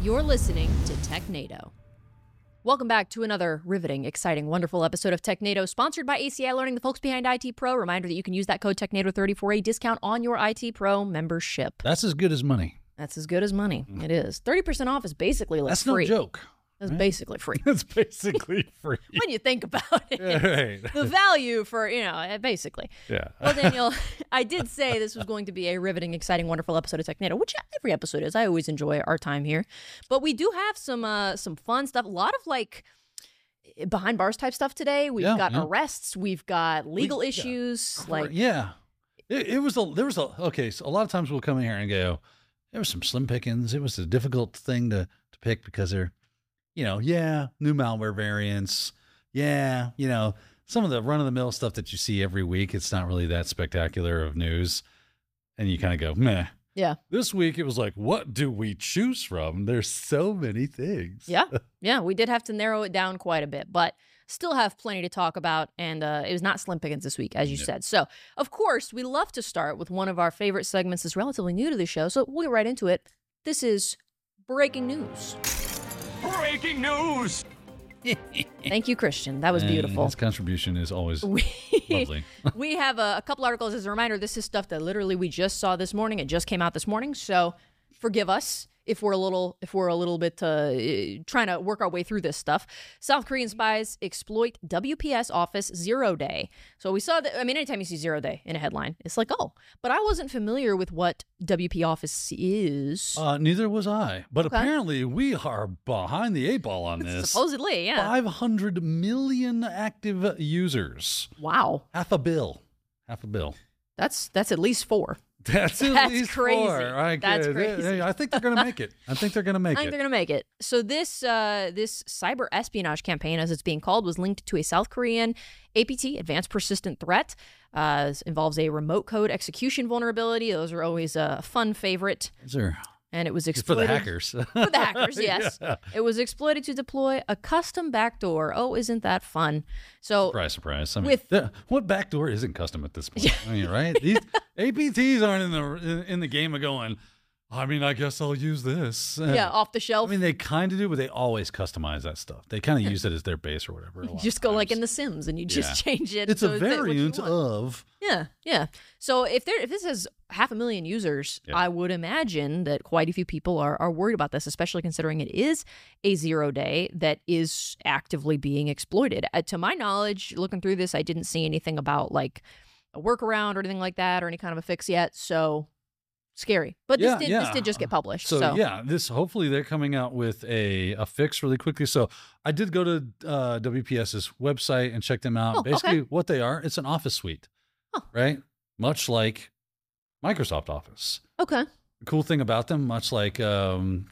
You're listening to TechNado. Welcome back to another riveting, exciting, wonderful episode of TechNado, sponsored by ACI Learning, the folks behind IT Pro. Reminder that you can use that code TechNado30 for a discount on your IT Pro membership. That's as good as money. That's as good as money. It is. 30% off is basically like That's free. That's no joke. That's basically free. That's basically free. When you think about it. Yeah, right. The value for, basically. Yeah. Well, Daniel, I did say this was going to be a riveting, exciting, wonderful episode of TechNado, which every episode is. I always enjoy our time here. But we do have some fun stuff. A lot of behind bars type stuff today. We've got arrests. We've got legal issues. There was okay, so a lot of times we'll come in here and go, there was some slim pickings. It was a difficult thing to pick because they're, new malware variants. Yeah, some of the run-of-the-mill stuff that you see every week, it's not really that spectacular of news. And you kind of go, meh. Yeah. This week, it was like, what do we choose from? There's so many things. Yeah. Yeah, we did have to narrow it down quite a bit, but still have plenty to talk about. And it was not slim pickings this week, as you said. So, of course, we love to start with one of our favorite segments that's relatively new to the show. So we'll get right into it. This is Breaking News. Breaking news! Thank you, Christian. That was beautiful. His contribution is always lovely. We have a couple articles. As a reminder, this is stuff that literally we just saw this morning. It just came out this morning. So forgive us if we're a little bit trying to work our way through this stuff. South Korean spies exploit WPS Office 0 Day. So we saw that. I mean, anytime you see 0 Day in a headline, it's like, oh, but I wasn't familiar with what WP Office is. Neither was I. But apparently we are behind the eight ball on this. Supposedly, yeah. 500 million active users. Wow. Half a bill. That's at least 4. That's at least crazy. 4. Right, That's good. crazy. I think they're going to make it. I think they're going to make it. So this cyber espionage campaign, as it's being called, was linked to a South Korean APT, Advanced Persistent Threat. Involves a remote code execution vulnerability. Those are always a fun favorite. And it was exploited. For the hackers. For the hackers, yes. Yeah. It was exploited to deploy a custom backdoor. Oh, isn't that fun? So, surprise. I mean, what backdoor isn't custom at this point? I mean, right? These APTs aren't in the game of going, I mean, I guess I'll use this. Yeah, off the shelf. I mean, they kind of do, but they always customize that stuff. They kind of use it as their base or whatever. You just go like in The Sims and you just change it. It's a variant of. Yeah. So if this has 500,000 users, I would imagine that quite a few people are worried about this, especially considering it is a 0 day that is actively being exploited. To my knowledge, looking through this, I didn't see anything about like a workaround or anything like that or any kind of a fix yet. So scary. But this did just get published. So this hopefully they're coming out with a fix really quickly. So I did go to WPS's website and check them out. Basically what they are, it's an office suite, right? Much like Microsoft Office. Okay. The cool thing about them, much like Open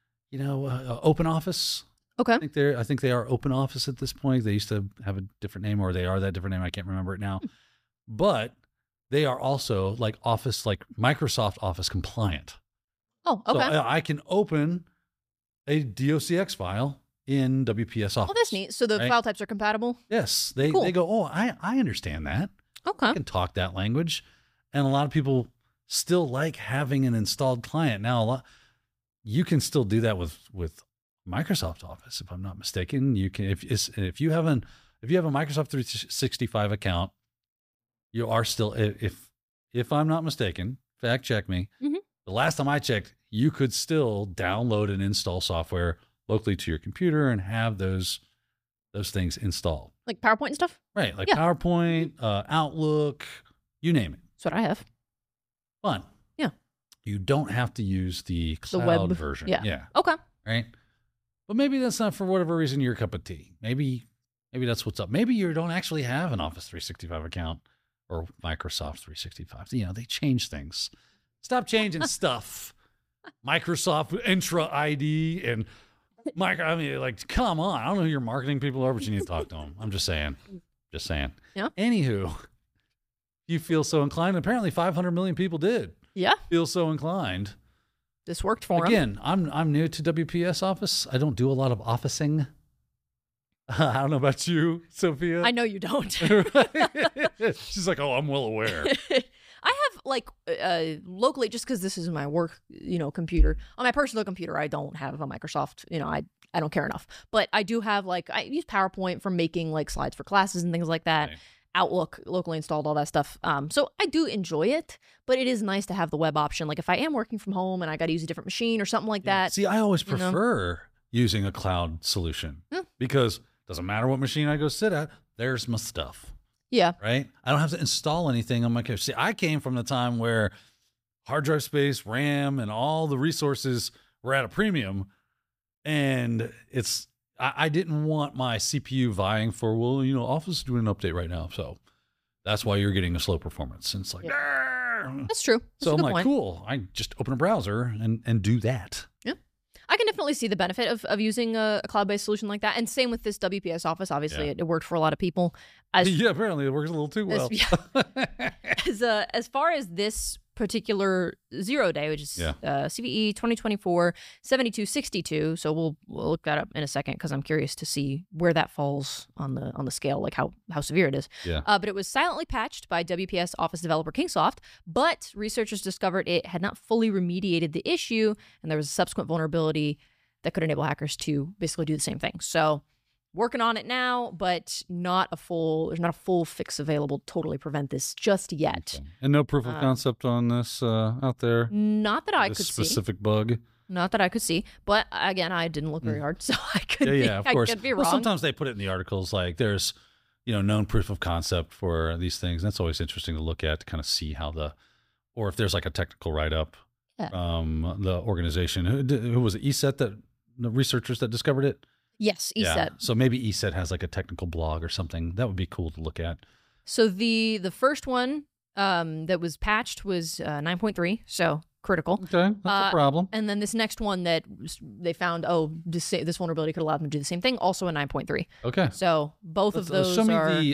Office. Okay. I think they are Open Office at this point. They used to have a different name, or they are that different name. I can't remember it now. But they are also like Microsoft Office compliant. Oh, okay. So I can open a DOCX file in WPS Office. Oh, that's neat. So the file types are compatible? Yes. They go, oh, I understand that. Okay. I can talk that language. And a lot of people still like having an installed client. Now, you can still do that with Microsoft Office, if I'm not mistaken. You can, if you have a Microsoft 365 account, you are still, if I'm not mistaken, fact check me. Mm-hmm. The last time I checked, you could still download and install software locally to your computer and have those things installed. Like PowerPoint and stuff? Right. Like PowerPoint, Outlook, you name it. That's what I have. Fun. Yeah. You don't have to use the cloud web version. Yeah. Okay. Right. But maybe that's not, for whatever reason, your cup of tea. Maybe that's what's up. Maybe you don't actually have an Office 365 account or Microsoft 365. They change things. Stop changing stuff. Microsoft Entra ID and come on. I don't know who your marketing people are, but you need to talk to them. I'm just saying. Yeah. Anywho, you feel so inclined. Apparently 500 million people did. Yeah. Feel so inclined. This worked for them. Again, I'm new to WPS Office. I don't do a lot of officing. I don't know about you, Sophia. I know you don't. She's like, oh, I'm well aware. like locally, just because this is my work, computer. On my personal computer, I don't have a Microsoft. I don't care enough. But I do have I use PowerPoint for making like slides for classes and things like that. Right. Outlook locally installed, all that stuff. So I do enjoy it, but it is nice to have the web option. Like if I am working from home and I got to use a different machine or something like that. See, I always prefer using a cloud solution because it doesn't matter what machine I go sit at, there's my stuff. Yeah. Right? I don't have to install anything on my computer. See, I came from the time where hard drive space, RAM, and all the resources were at a premium. And I didn't want my CPU vying for, Office is doing an update right now. So that's why you're getting a slow performance. And it's like, That's true. That's so a I'm good like, point. cool. I just open a browser and do that. Yeah. I can definitely see the benefit of using a cloud-based solution like that. And same with this WPS Office. Obviously, it worked for a lot of people. Yeah, apparently it works a little too well. As far as this particular 0 day, which is CVE 2024-7262. So we'll look that up in a second because I'm curious to see where that falls on the scale, like how severe it is. Yeah. But it was silently patched by WPS Office developer Kingsoft, but researchers discovered it had not fully remediated the issue, and there was a subsequent vulnerability that could enable hackers to basically do the same thing. So working on it now, but there's not a full fix available to totally prevent this just yet. Okay. And no proof of concept on this out there? Not that I could see. Specific bug? Not that I could see. But again, I didn't look very hard, so I could of course. I could be wrong. Well, sometimes they put it in the articles like there's, known proof of concept for these things. That's always interesting to look at to kind of see how or if there's like a technical write-up. The organization, who was it, ESET, the researchers that discovered it? Yes, ESET. Yeah. So maybe ESET has like a technical blog or something. That would be cool to look at. So the first one that was patched was 9.3, so critical. Okay, that's a problem. And then this next one that they found, this vulnerability could allow them to do the same thing, also a 9.3. Okay. So both of those show me are... the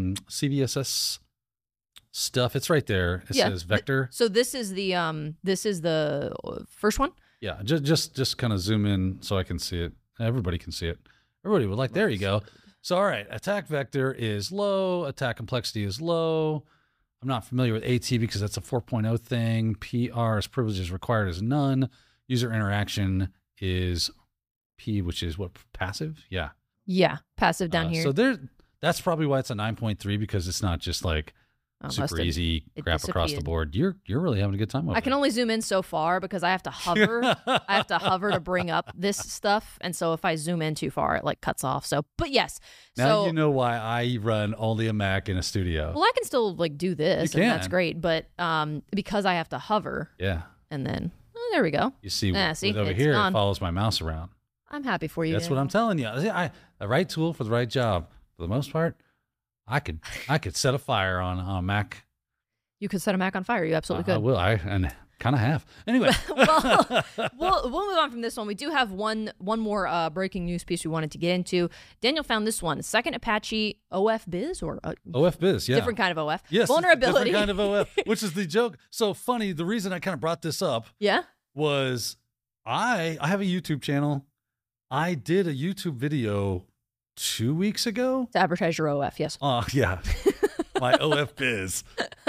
CVSS stuff. It's right there. It says vector. So this is the first one? Yeah, just kind of zoom in so I can see it. Everybody can see it. Everybody would like, there you go. So, all right, attack vector is low. Attack complexity is low. I'm not familiar with AT because that's a 4.0 thing. PR as privileges required is none. User interaction is P, which is what, passive? Yeah. Yeah, passive down here. So that's probably why it's a 9.3 because it's not just like super easy crap across the board. You're really having a good time with it. I can only zoom in so far because I have to hover. I have to hover to bring up this stuff, and so if I zoom in too far, it like cuts off. So, but yes. Now you know why I run only a Mac in a studio. Well, I can still like do this, You and can. that's great. But because I have to hover. Yeah. And then there we go. You see, see over it's here gone. it follows my mouse around. I'm happy for you. That's what I'm telling you. The right tool for the right job. For the most part, I could set a fire on a Mac. You could set a Mac on fire. You absolutely could. I will. And kind of have. Anyway. Well, we'll move on from this one. We do have one more breaking news piece we wanted to get into. Daniel found this one. Second Apache OF Biz or OF Biz, yeah. Different kind of OF. Yes. Vulnerability. Different kind of OF, which is the joke. So funny. The reason I kind of brought this up was I have a YouTube channel. I did a YouTube video 2 weeks ago. To advertise your OF, yes. Yeah. My OF Biz.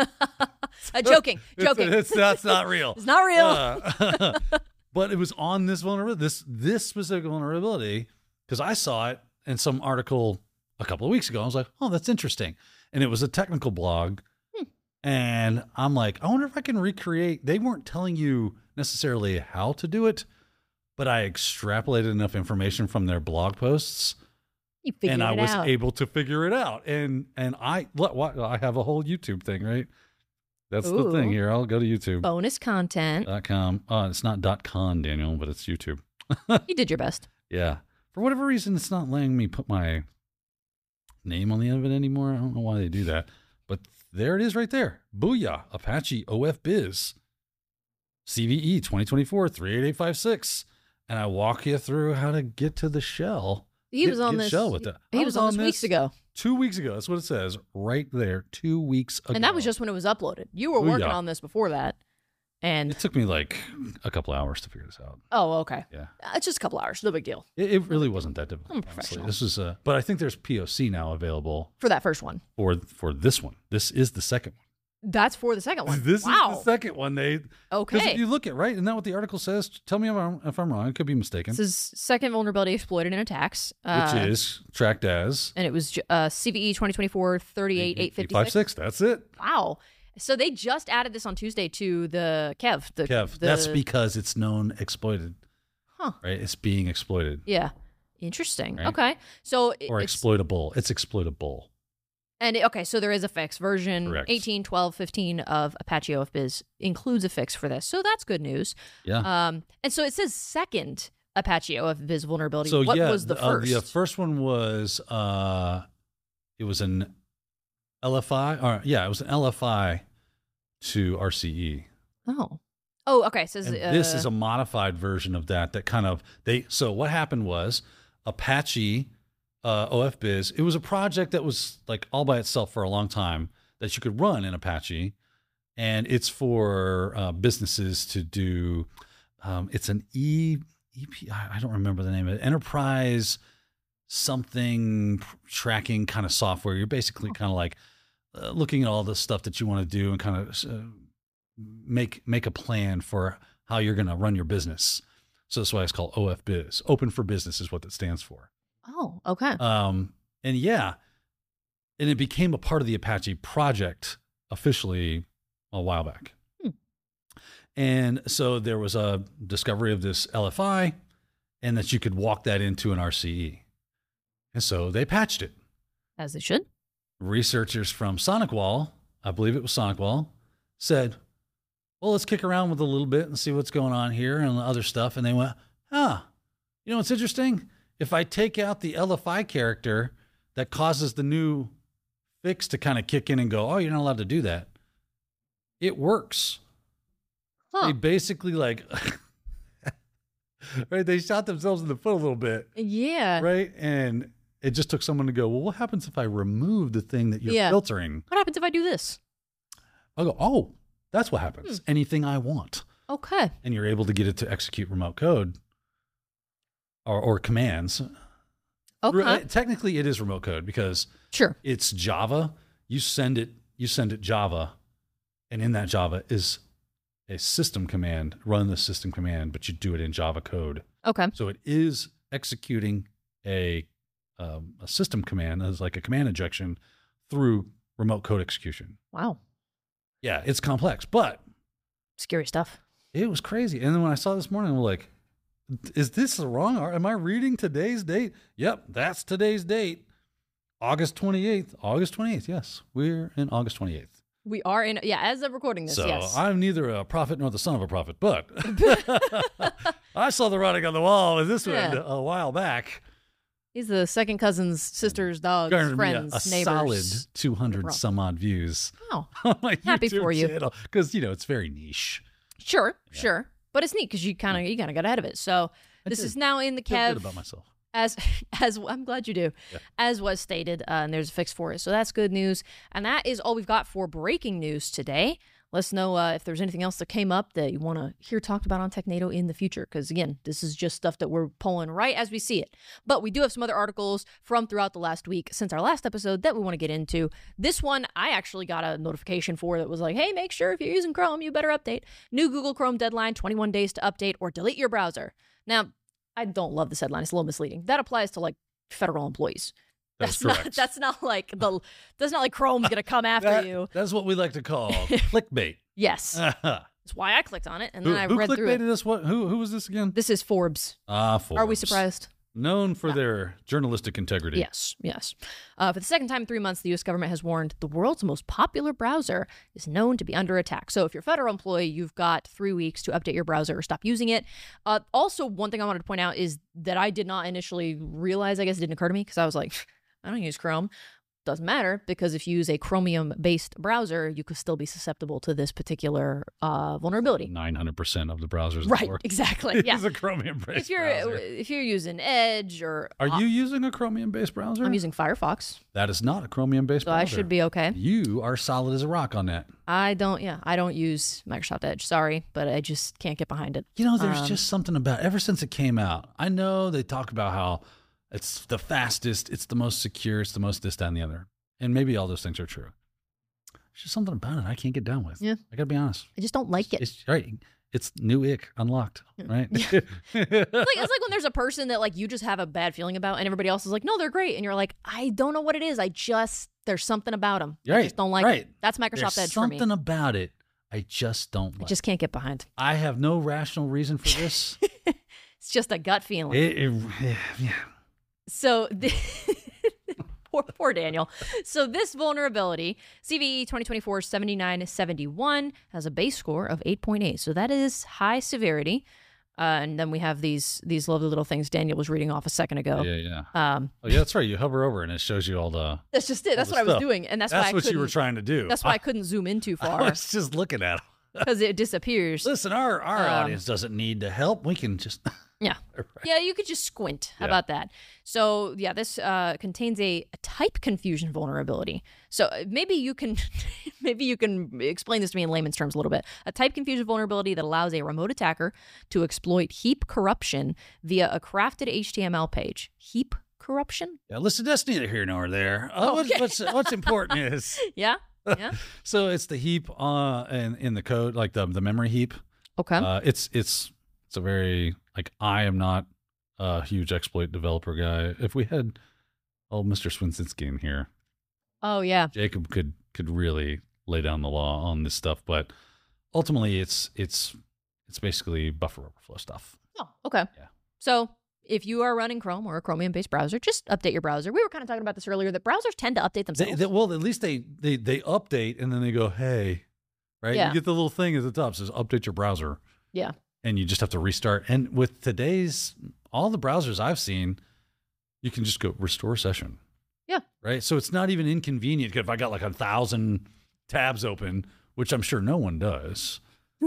Joking. That's not real. It's not real. But it was on this vulnerability, this specific vulnerability, because I saw it in some article a couple of weeks ago. I was like, oh, that's interesting. And it was a technical blog. And I'm like, I wonder if I can recreate. They weren't telling you necessarily how to do it, but I extrapolated enough information from their blog posts. And I was able to figure it out. And I have a whole YouTube thing, right? That's the thing here. I'll go to YouTube. Bonus content. .com. It's not .con, Daniel, but it's YouTube. You did your best. Yeah. For whatever reason, it's not letting me put my name on the end of it anymore. I don't know why they do that. But there it is right there. Booyah. Apache OF Biz. CVE 2024-38856. And I walk you through how to get to the shell. He was on this. Shell with that. He was on this weeks ago. 2 weeks ago. That's what it says right there. 2 weeks ago. And that was just when it was uploaded. You were working on this before that. And it took me like a couple hours to figure this out. Oh, okay. Yeah. It's just a couple hours. No big deal. It really wasn't that difficult. I'm professional. Honestly. This is but I think there's POC now available for that first one. For this one. This is the second one. That's for the second one. This Wow. is the second one. Because Okay. if you look at, right, isn't that what the article says? Tell me if I'm wrong. I could be mistaken. This is second vulnerability exploited in attacks. Which is tracked as And it was CVE 2024 38856. 856. That's it. Wow. So they just added this on Tuesday to the Kev. That's because it's known exploited. Huh. Right? It's being exploited. Yeah. Interesting. Right? Okay. So Or exploitable. It's exploitable. okay, so there is a fix. Version Correct. 18.12.15 of Apache OFBiz includes a fix for this. So that's good news. Yeah. And so it says second Apache OFBiz vulnerability. So what yeah, was the first? The first one was it was an LFI. It was an LFI to RCE. Oh, okay. It says And this is a modified version of that. That kind of So what happened was Apache OFBiz. It was a project that was like all by itself for a long time that you could run in Apache, and it's for businesses to do. It's an EP. I don't remember the name of it. Enterprise something tracking kind of software. You're basically kind of like looking at all the stuff that you want to do and kind of make a plan for how you're going to run your business. So that's why it's called OFBiz. Open for Business is what that stands for. Oh, okay. And it became a part of the Apache project officially a while back. And so there was a discovery of this LFI and that you could walk that into an RCE. And so they patched it. As they should. Researchers from SonicWall, I believe it was SonicWall, said, well, let's kick around with a little bit and see what's going on here and other stuff. And they went, you know what's interesting? If I take out the LFI character that causes the new fix to kind of kick in and go, oh, you're not allowed to do that, it works. Huh. They basically right, they shot themselves in the foot a little bit. Yeah. Right? And it just took someone to go, well, what happens if I remove the thing that you're filtering? What happens if I do this? I'll go, oh, that's what happens. Anything I want. Okay. And you're able to get it to execute remote code or commands. Okay. Technically, it is remote code because Sure. it's Java. You send it Java, and in that Java is a system command, run the system command, but you do it in Java code. Okay. So it is executing a system command as like a command injection through remote code execution. Wow. Yeah, it's complex, but Scary stuff. it was crazy. And then when I saw it this morning, I'm like, is this wrong? Am I reading today's date? Yep, that's today's date. August 28th. August 28th, yes. We're in August 28th. We are in, as of recording this, So yes. I'm neither a prophet nor the son of a prophet, but I saw the writing on the wall with this one a while back. He's the second cousins, sisters, dogs, Garnered friends, me a neighbors. solid 200 some odd views Oh, on my happy YouTube for you. channel because it's very niche. sure. But it's neat because you kind of got ahead of it. So this did. is now in the Feel Kev. good about myself. As I'm glad you do, as was stated, and there's a fix for it. So that's good news. And that is all we've got for breaking news today. Let us know if there's anything else that came up that you want to hear talked about on TechNado in the future. Because again, this is just stuff that we're pulling right as we see it. But we do have some other articles from throughout the last week since our last episode that we want to get into. This one, I actually got a notification for that was like, hey, make sure if you're using Chrome, you better update. New Google Chrome deadline, 21 days to update or delete your browser. Now, I don't love this headline. It's a little misleading. That applies to like federal employees. That's correct. That's not like Chrome's gonna come after you. That's what we like to call clickbait. Yes. That's why I clicked on it and then I read through it. Clickbaited us? What? Who was this again? This is Forbes. Forbes. Are we surprised? Known for their journalistic integrity. Yes. For the second time in 3 months, the U.S. government has warned the world's most popular browser is known to be under attack. So if you're a federal employee, you've got 3 weeks to update your browser or stop using it. Also, one thing I wanted to point out is that I did not initially realize, I guess it didn't occur to me because I was like, I don't use Chrome. Doesn't matter because if you use a Chromium-based browser, you could still be susceptible to this particular vulnerability. 900% of the browsers. Right, exactly. Yeah. It's a Chromium-based browser. If you're using Edge or Are you using a Chromium-based browser? I'm using Firefox, That is not a Chromium-based so browser. I should be okay. You are solid as a rock on that. I don't use Microsoft Edge. Sorry, but I just can't get behind it. There's just something about ever since it came out. I know they talk about how it's the fastest, it's the most secure, it's the most this, that, and the other. And maybe all those things are true. just something about it I can't get down with. Yeah. I gotta be honest. I just don't like it. It's right. It's new ick unlocked, right? It's like when there's a person that like you just have a bad feeling about, and everybody else is like, no, they're great, and you're like, I don't know what it is. There's something about them. I just don't like it. That's Microsoft There's Edge for me. something about it I just don't like. I just can't get behind. I have no rational reason for this. It's just a gut feeling. Yeah. So poor Daniel. So this vulnerability, CVE 2024-7971, has a base score of 8.8. So that is high severity. And then we have these lovely little things Daniel was reading off a second ago. Yeah. Oh yeah, that's right. You hover over and it shows you all the. That's just it. That's what I was doing, and that's why I what you were trying to do. That's why I couldn't zoom in too far. I was just looking at them because it disappears. Listen, our audience doesn't need to help. We can just. Yeah. Right. Yeah, you could just squint. How about that? So, yeah, this contains a type confusion vulnerability. So maybe you can explain this to me in layman's terms a little bit. A type confusion vulnerability that allows a remote attacker to exploit heap corruption via a crafted HTML page. Heap corruption? Yeah, listen, that's neither here nor there. What's important is yeah. So it's the heap in the code, like the memory heap. Okay. It's a very like I am not a huge exploit developer guy. If we had Mr. Swinsinski in here, oh yeah, Jacob could really lay down the law on this stuff. But ultimately, it's basically buffer overflow stuff. Oh, okay. Yeah. So if you are running Chrome or a Chromium-based browser, just update your browser. We were kind of talking about this earlier, that browsers tend to update themselves. Well, at least they update and then they go, hey, right? Yeah. You get the little thing at the top that says update your browser. Yeah. And you just have to restart. And with all the browsers I've seen, you can just go restore session. Yeah. Right. So it's not even inconvenient. If I got like 1,000 tabs open, which I'm sure no one does.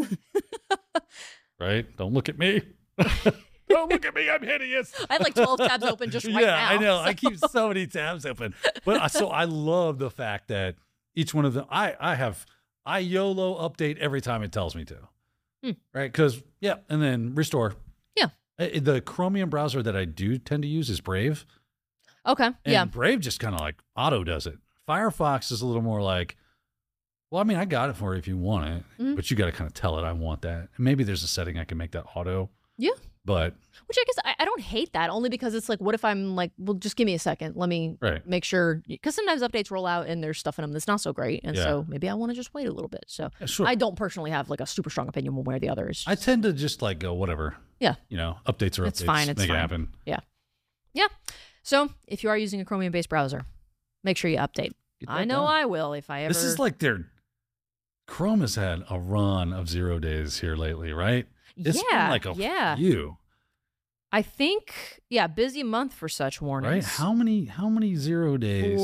Right. Don't look at me. Don't look at me. I'm hideous. I have like 12 tabs open just right now. Yeah, I know. So. I keep so many tabs open. But so I love the fact that each one of them, I YOLO update every time it tells me to. Right. Because, and then restore. Yeah. The Chromium browser that I do tend to use is Brave. Okay. And Brave just kind of like auto does it. Firefox is a little more like, well, I mean, I got it for you if you want it, but you got to kind of tell it I want that. And maybe there's a setting I can make that auto. Yeah. But. Which I guess I don't hate that, only because it's like, what if I'm like, well, just give me a second. Let me make sure. Because sometimes updates roll out and there's stuff in them that's not so great. And so maybe I want to just wait a little bit. So sure. I don't personally have like a super strong opinion one way or the other. I tend to just like go, whatever. Yeah. Updates are updates. It's fine. It's make fine. it happen. Yeah. Yeah. So if you are using a Chromium-based browser, make sure you update. I know I will if I ever. This is like Chrome has had a run of 0 days here lately, right? It's been like a few. I think, busy month for such warnings. Right? How many 0 days?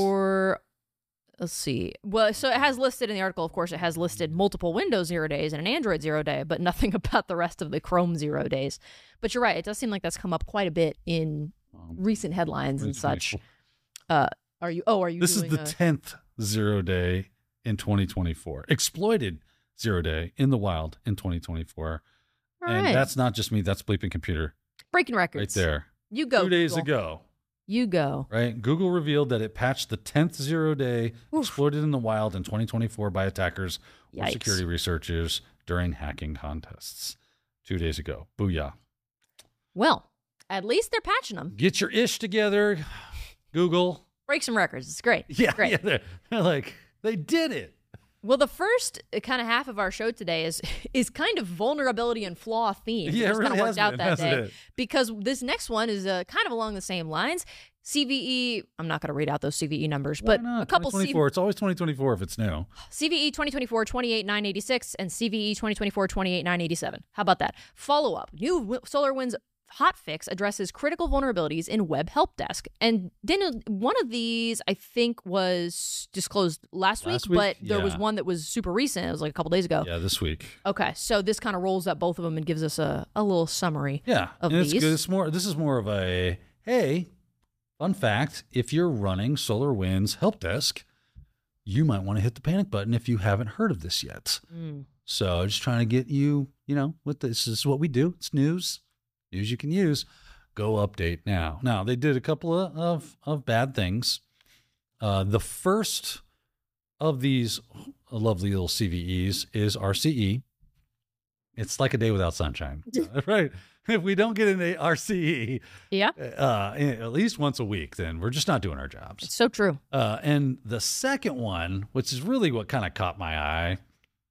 Let's see. Well, so it has listed in the article, of course, it has listed multiple Windows 0 days and an Android 0 day, but nothing about the rest of the Chrome 0 days. But you're right. It does seem like that's come up quite a bit in recent headlines and such. Are you This is the 10th 0 day in 2024. Exploited 0 day in the wild in 2024. And that's not just me. That's Bleeping Computer. Breaking records. Right there. You go, 2 days Google. ago. You go. Right? Google revealed that it patched the 10th 0 day exploited in the wild in 2024 by attackers or security researchers during hacking contests. 2 days ago. Booyah. Well, at least they're patching them. Get your ish together, Google. Break some records. It's great. Yeah. Great. Yeah, they're like, they did it. Well, the first kind of half of our show today is kind of vulnerability and flaw themed. Yeah, it just really kind of worked out that day. it? Because this next one is kind of along the same lines. CVE, I'm not going to read out those CVE numbers, but a couple 2024. It's always 2024 if it's new. CVE 2024 28986 and CVE 2024 28987. How about that? Follow up. New SolarWinds hotfix addresses critical vulnerabilities in Web Help Desk. And Daniel, one of these I think was disclosed last week, but there was one that was super recent. It was like a couple days ago. Yeah, this week. Okay, so this kind of rolls up both of them and gives us a little summary. Yeah, of and these. It's good. This is more of a hey, fun fact: if you're running SolarWinds Help Desk, you might want to hit the panic button if you haven't heard of this yet. So just trying to get you, what this is what we do. It's news you can use. Go update now. Now they did a couple of bad things. The first of these lovely little CVEs is RCE. It's like a day without sunshine, right? If we don't get an RCE, Yeah. At least once a week, then we're just not doing our jobs. It's so true. And the second one, which is really what kind of caught my eye,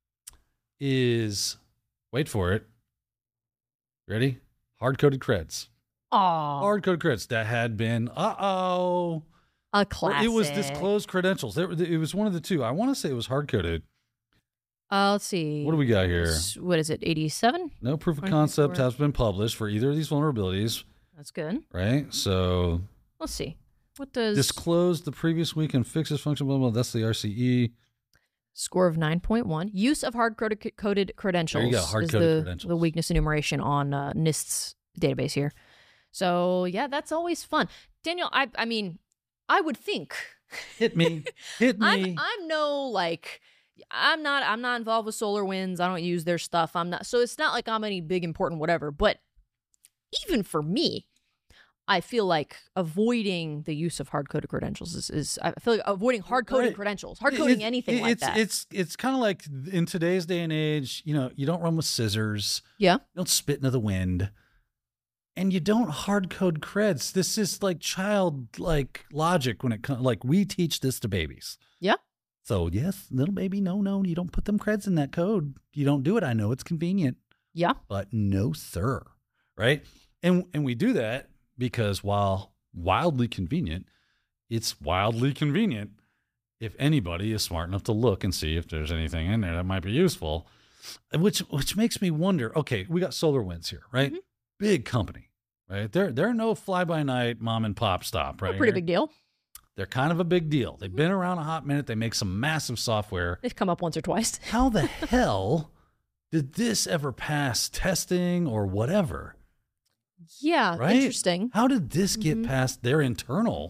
is, wait for it. Ready? Hard-coded creds. Aw. Hard-coded creds that had been, A classic. it was disclosed credentials. It was one of the two. I want to say it was hard-coded. Let's see. What do we got here? What is it, 87? No proof of 24. concept has been published for either of these vulnerabilities, That's good. right? So Let's see. What does disclosed the previous week and fixes function, blah, blah, that's the RCE. score of 9.1? Use of hard-coded credentials. There you go, is hard-coded the credentials. weakness enumeration on NIST's database here. So, yeah, that's always fun. Daniel, I mean, I would think. Hit me. Hit me. I'm no, like... I'm not involved with SolarWinds. I don't use their stuff. So it's not like I'm any big important whatever, but even for me, I feel like avoiding the use of hard-coded credentials is I feel like avoiding hard-coding Right. credentials, hard-coding anything like that. It's kind of like in today's day and age, you don't run with scissors. Yeah. You don't spit into the wind. And you don't hard code creds. This is like childlike logic when it comes, like we teach this to babies. Yeah. So yes, little baby, no, you don't put them creds in that code. You don't do it. I know it's convenient, Yeah. but no, sir. Right. And we do that because while wildly convenient, it's wildly convenient if anybody is smart enough to look and see if there's anything in there that might be useful, which makes me wonder, okay, we got SolarWinds here, right? Mhm. Big company, right? They're no fly-by-night mom and pop stop, right? A pretty here. big deal. They're kind of a big deal. They've been around a hot minute. They make some massive software. They've come up once or twice. How the hell did this ever pass testing or whatever? Yeah. Right? Interesting. How did this get Mhm. past their internal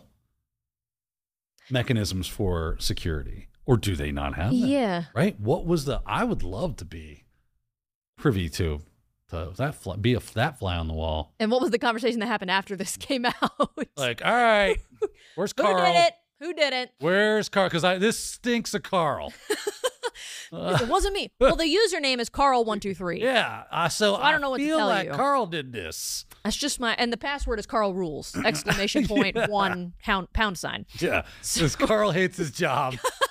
mechanisms for security? Or do they not have that? Yeah. Right? What was I would love to be privy to that fly on the wall. And what was the conversation that happened after this came out? Like, all right, where's Who Carl? did it? Who did it? Where's Carl? Because this stinks of Carl. It wasn't me. Well, the username is Carl123. Yeah. So I don't know what to feel tell like you. Carl did this. That's just and the password is Carl Rules! Exclamation point Yeah. one pound sign. Yeah. Because Carl hates his job.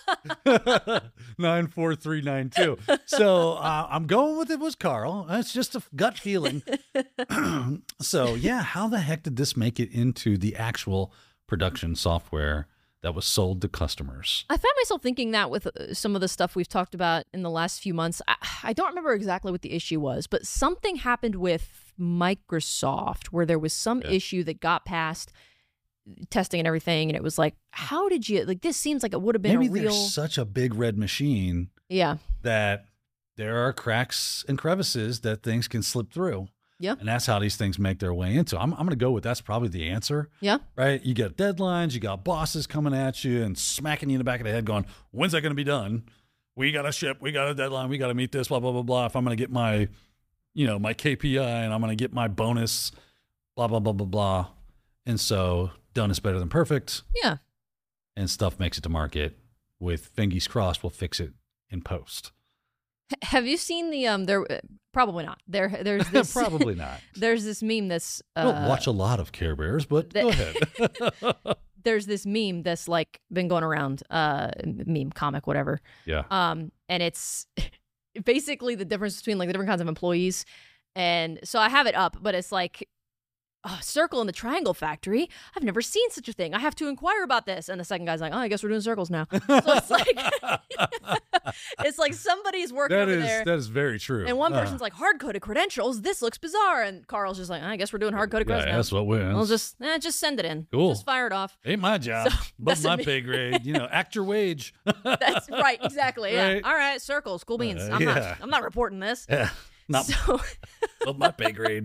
94392. So I'm going with it was Carl. That's just a gut feeling. So yeah, how the heck did this make it into the actual production software that was sold to customers? I found myself thinking that with some of the stuff we've talked about in the last few months. I don't remember exactly what the issue was, but something happened with Microsoft where there was some issue that got past testing and everything, and it was like, how did you, like, this seems like it would have been Maybe a real... there's such a big red machine Yeah. that there are cracks and crevices that things can slip through. Yeah. And that's how these things make their way into. I'm going to go with that's probably the answer. Yeah. Right? You got deadlines, you got bosses coming at you and smacking you in the back of the head going, when's that going to be done? We got to ship, we got a deadline, we got to meet this, blah, blah, blah, blah. If I'm going to get my, my KPI and I'm going to get my bonus, blah, blah, blah, blah, blah. And so done is better than perfect. Yeah. And stuff makes it to market with fingers crossed we'll fix it in post. Have you seen the probably not. There's this Probably not. There's this meme that's I don't watch a lot of Care Bears, but go ahead. There's this meme that's like been going around, meme, comic, whatever. Yeah. And it's basically the difference between like the different kinds of employees. And so I have it up, but it's like, circle in the triangle factory. I've never seen such a thing. I have to inquire about this. And the second guy's like, I guess we're doing circles now. So it's like, it's like somebody's working over there. That is very true. And one person's like, hard-coded credentials. This looks bizarre. And Carl's just like, I guess we're doing hard-coded credentials now. That's what we're. We'll just send it in. Cool. Just fire it off. Ain't my job, So, but doesn't my mean- pay grade. Act your wage. That's right. Exactly. Yeah. Right. All right. Circles. Cool beans. Yeah. I'm not reporting this. Yeah, not So but my pay grade.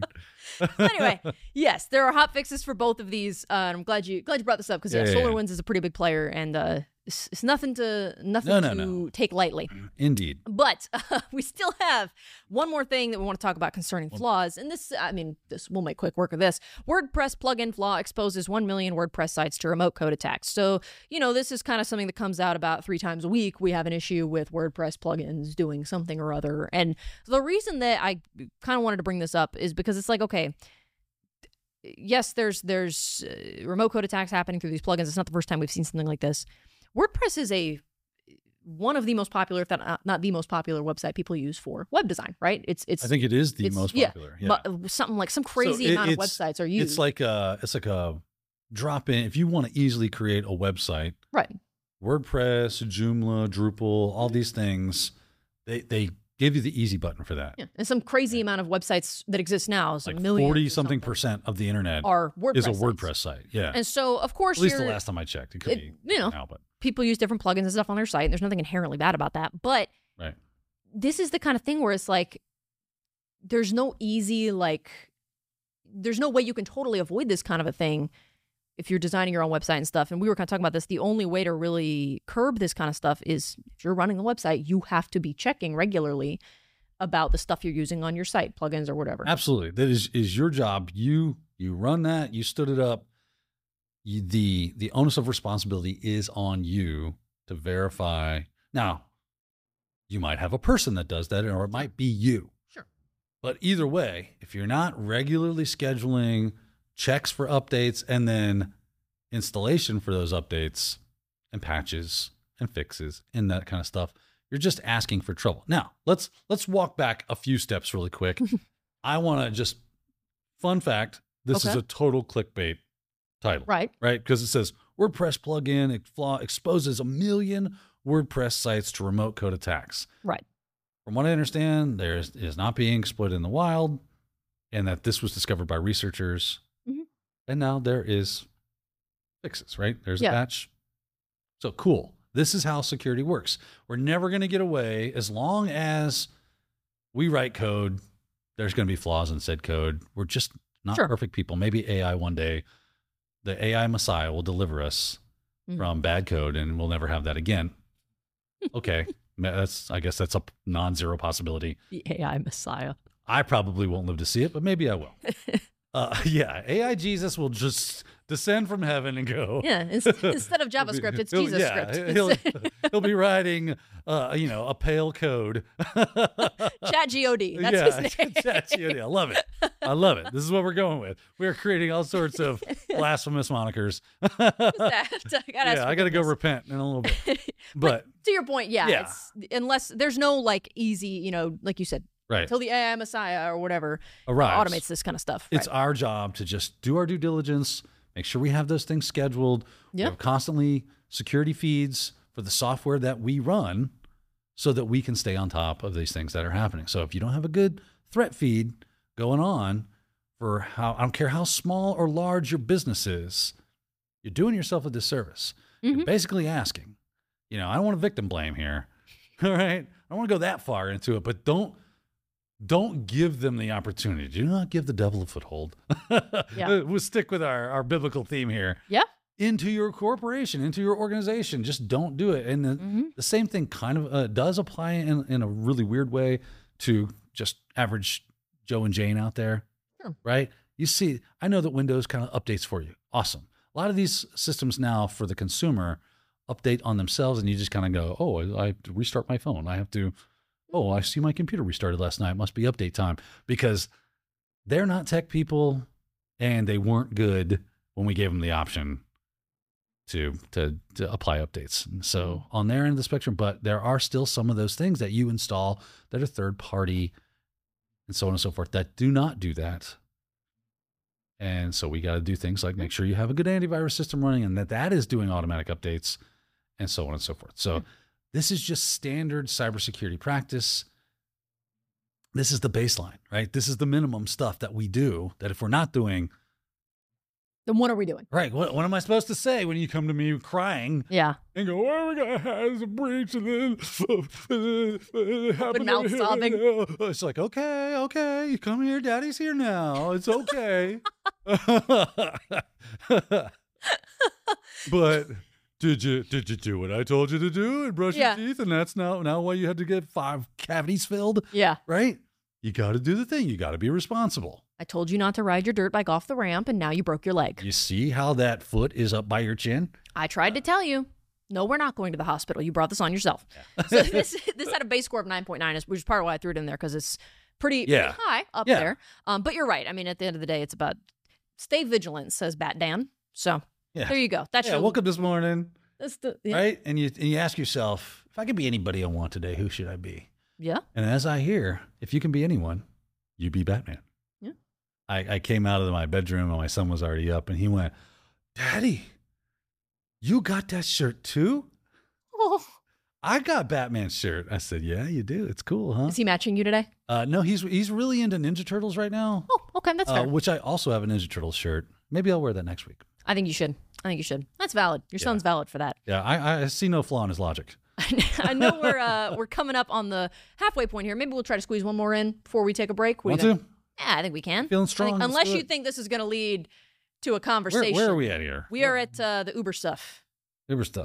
Anyway, yes, there are hot fixes for both of these. And I'm glad you brought this up because SolarWinds is a pretty big player, and it's nothing to take lightly. Indeed. But we still have one more thing that we want to talk about concerning flaws. And this we'll make quick work of this. WordPress plugin flaw exposes 1 million WordPress sites to remote code attacks. So, this is kind of something that comes out about 3 times a week. We have an issue with WordPress plugins doing something or other. And the reason that I kind of wanted to bring this up is because it's like, okay, yes, there's remote code attacks happening through these plugins. It's not the first time we've seen something like this. WordPress is one of the most popular, if not the most popular website people use for web design, right? It's I think it is the most popular. Yeah. Something like some crazy amount of websites are used. It's like a drop in. If you want to easily create a website, right? WordPress, Joomla, Drupal, all these things, they give you the easy button for that. Yeah. And some crazy amount of websites that exist now, so like millions 40-something% of the internet are WordPress is a WordPress site. Yeah. And so, of course, at least the last time I checked, it could be now, but people use different plugins and stuff on their site, and there's nothing inherently bad about that. But this is the kind of thing where it's like, there's no way you can totally avoid this kind of a thing if you're designing your own website and stuff. And we were kind of talking about this. The only way to really curb this kind of stuff is if you're running a website, you have to be checking regularly about the stuff you're using on your site, plugins or whatever. Absolutely. That is your job. You run that, you stood it up. The onus of responsibility is on you to verify. Now, you might have a person that does that, or it might be you. Sure. But either way, if you're not regularly scheduling checks for updates and then installation for those updates and patches and fixes and that kind of stuff, you're just asking for trouble. Now, let's walk back a few steps really quick. I want to just, fun fact, this is a total clickbait title. Right? Because it says WordPress plugin flaw exposes 1 million WordPress sites to remote code attacks. Right. From what I understand, there is not being exploited in the wild, and that this was discovered by researchers. Mm-hmm. And now there is fixes, right? There's a patch. So cool. This is how security works. We're never going to get away as long as we write code. There's going to be flaws in said code. We're just not perfect people. Maybe AI one day, the AI Messiah will deliver us from bad code, and we'll never have that again. Okay. I guess that's a non-zero possibility. The AI Messiah. I probably won't live to see it, but maybe I will. AI Jesus will just descend from heaven and go. Yeah, instead of JavaScript, it's Jesus script. He'll be writing, a pale code. Chat God. That's his name. Chat God. I love it. I love it. This is what we're going with. We're creating all sorts of blasphemous monikers. I got to go repent in a little bit. But to your point, it's, unless there's no easy, like you said. Right. Until the AI Messiah or whatever automates this kind of stuff. It's our job to just do our due diligence, make sure we have those things scheduled. We have constantly security feeds for the software that we run so that we can stay on top of these things that are happening. So if you don't have a good threat feed going on for I don't care how small or large your business is, you're doing yourself a disservice. Mm-hmm. You're basically asking, I don't want to victim blame here. All right. I don't want to go that far into it, but don't give them the opportunity. Do not give the devil a foothold. We'll stick with our biblical theme here. Yeah. Into your corporation, into your organization. Just don't do it. And the same thing kind of does apply in a really weird way to just average Joe and Jane out there. Sure. Right? You see, I know that Windows kind of updates for you. Awesome. A lot of these systems now for the consumer update on themselves, and you just kind of go, oh, I have to restart my phone. I have to... Oh, I see my computer restarted last night. It must be update time, because they're not tech people and they weren't good when we gave them the option to apply updates. So on their end of the spectrum, but there are still some of those things that you install that are third party and so on and so forth that do not do that. And so we got to do things like make sure you have a good antivirus system running and that is doing automatic updates and so on and so forth. So this is just standard cybersecurity practice. This is the baseline, right? This is the minimum stuff that we do, that if we're not doing, Then what are we doing? Right. What am I supposed to say when you come to me crying Yeah. and go, "Oh, we got has a breach and then Open mouth sobbing. It's like, okay, you come here, daddy's here now. It's okay. But did you do what I told you to do and brush Yeah. your teeth? And that's now why you had to get 5 cavities filled, Yeah. right? You got to do the thing. You got to be responsible. I told you not to ride your dirt bike off the ramp, and now you broke your leg. You see how that foot is up by your chin? I tried to tell you. No, we're not going to the hospital. You brought this on yourself. So this had a base score of 9.9, which is part of why I threw it in there, because it's pretty high up there. But you're right. I mean, at the end of the day, it's about stay vigilant, says Bat Dan. So there you go. That's I woke up this morning, right? And you ask yourself, if I could be anybody I want today, who should I be? Yeah. And as I hear, if you can be anyone, you be Batman. Yeah. I came out of my bedroom and my son was already up, and he went, "Daddy, you got that shirt too?" Oh. I got Batman's shirt. I said, "Yeah, you do. It's cool, huh?" Is he matching you today? No, he's really into Ninja Turtles right now. Oh, okay. That's fair. Which I also have a Ninja Turtles shirt. Maybe I'll wear that next week. I think you should. That's valid. Your son's valid for that. Yeah, I see no flaw in his logic. I know we're coming up on the halfway point here. Maybe we'll try to squeeze one more in before we take a break. Want to? Yeah, I think we can. Feeling strong. Let's unless do you it. think this is going to lead to a conversation. Where are we at here? We are at the Uber stuff. Uber stuff.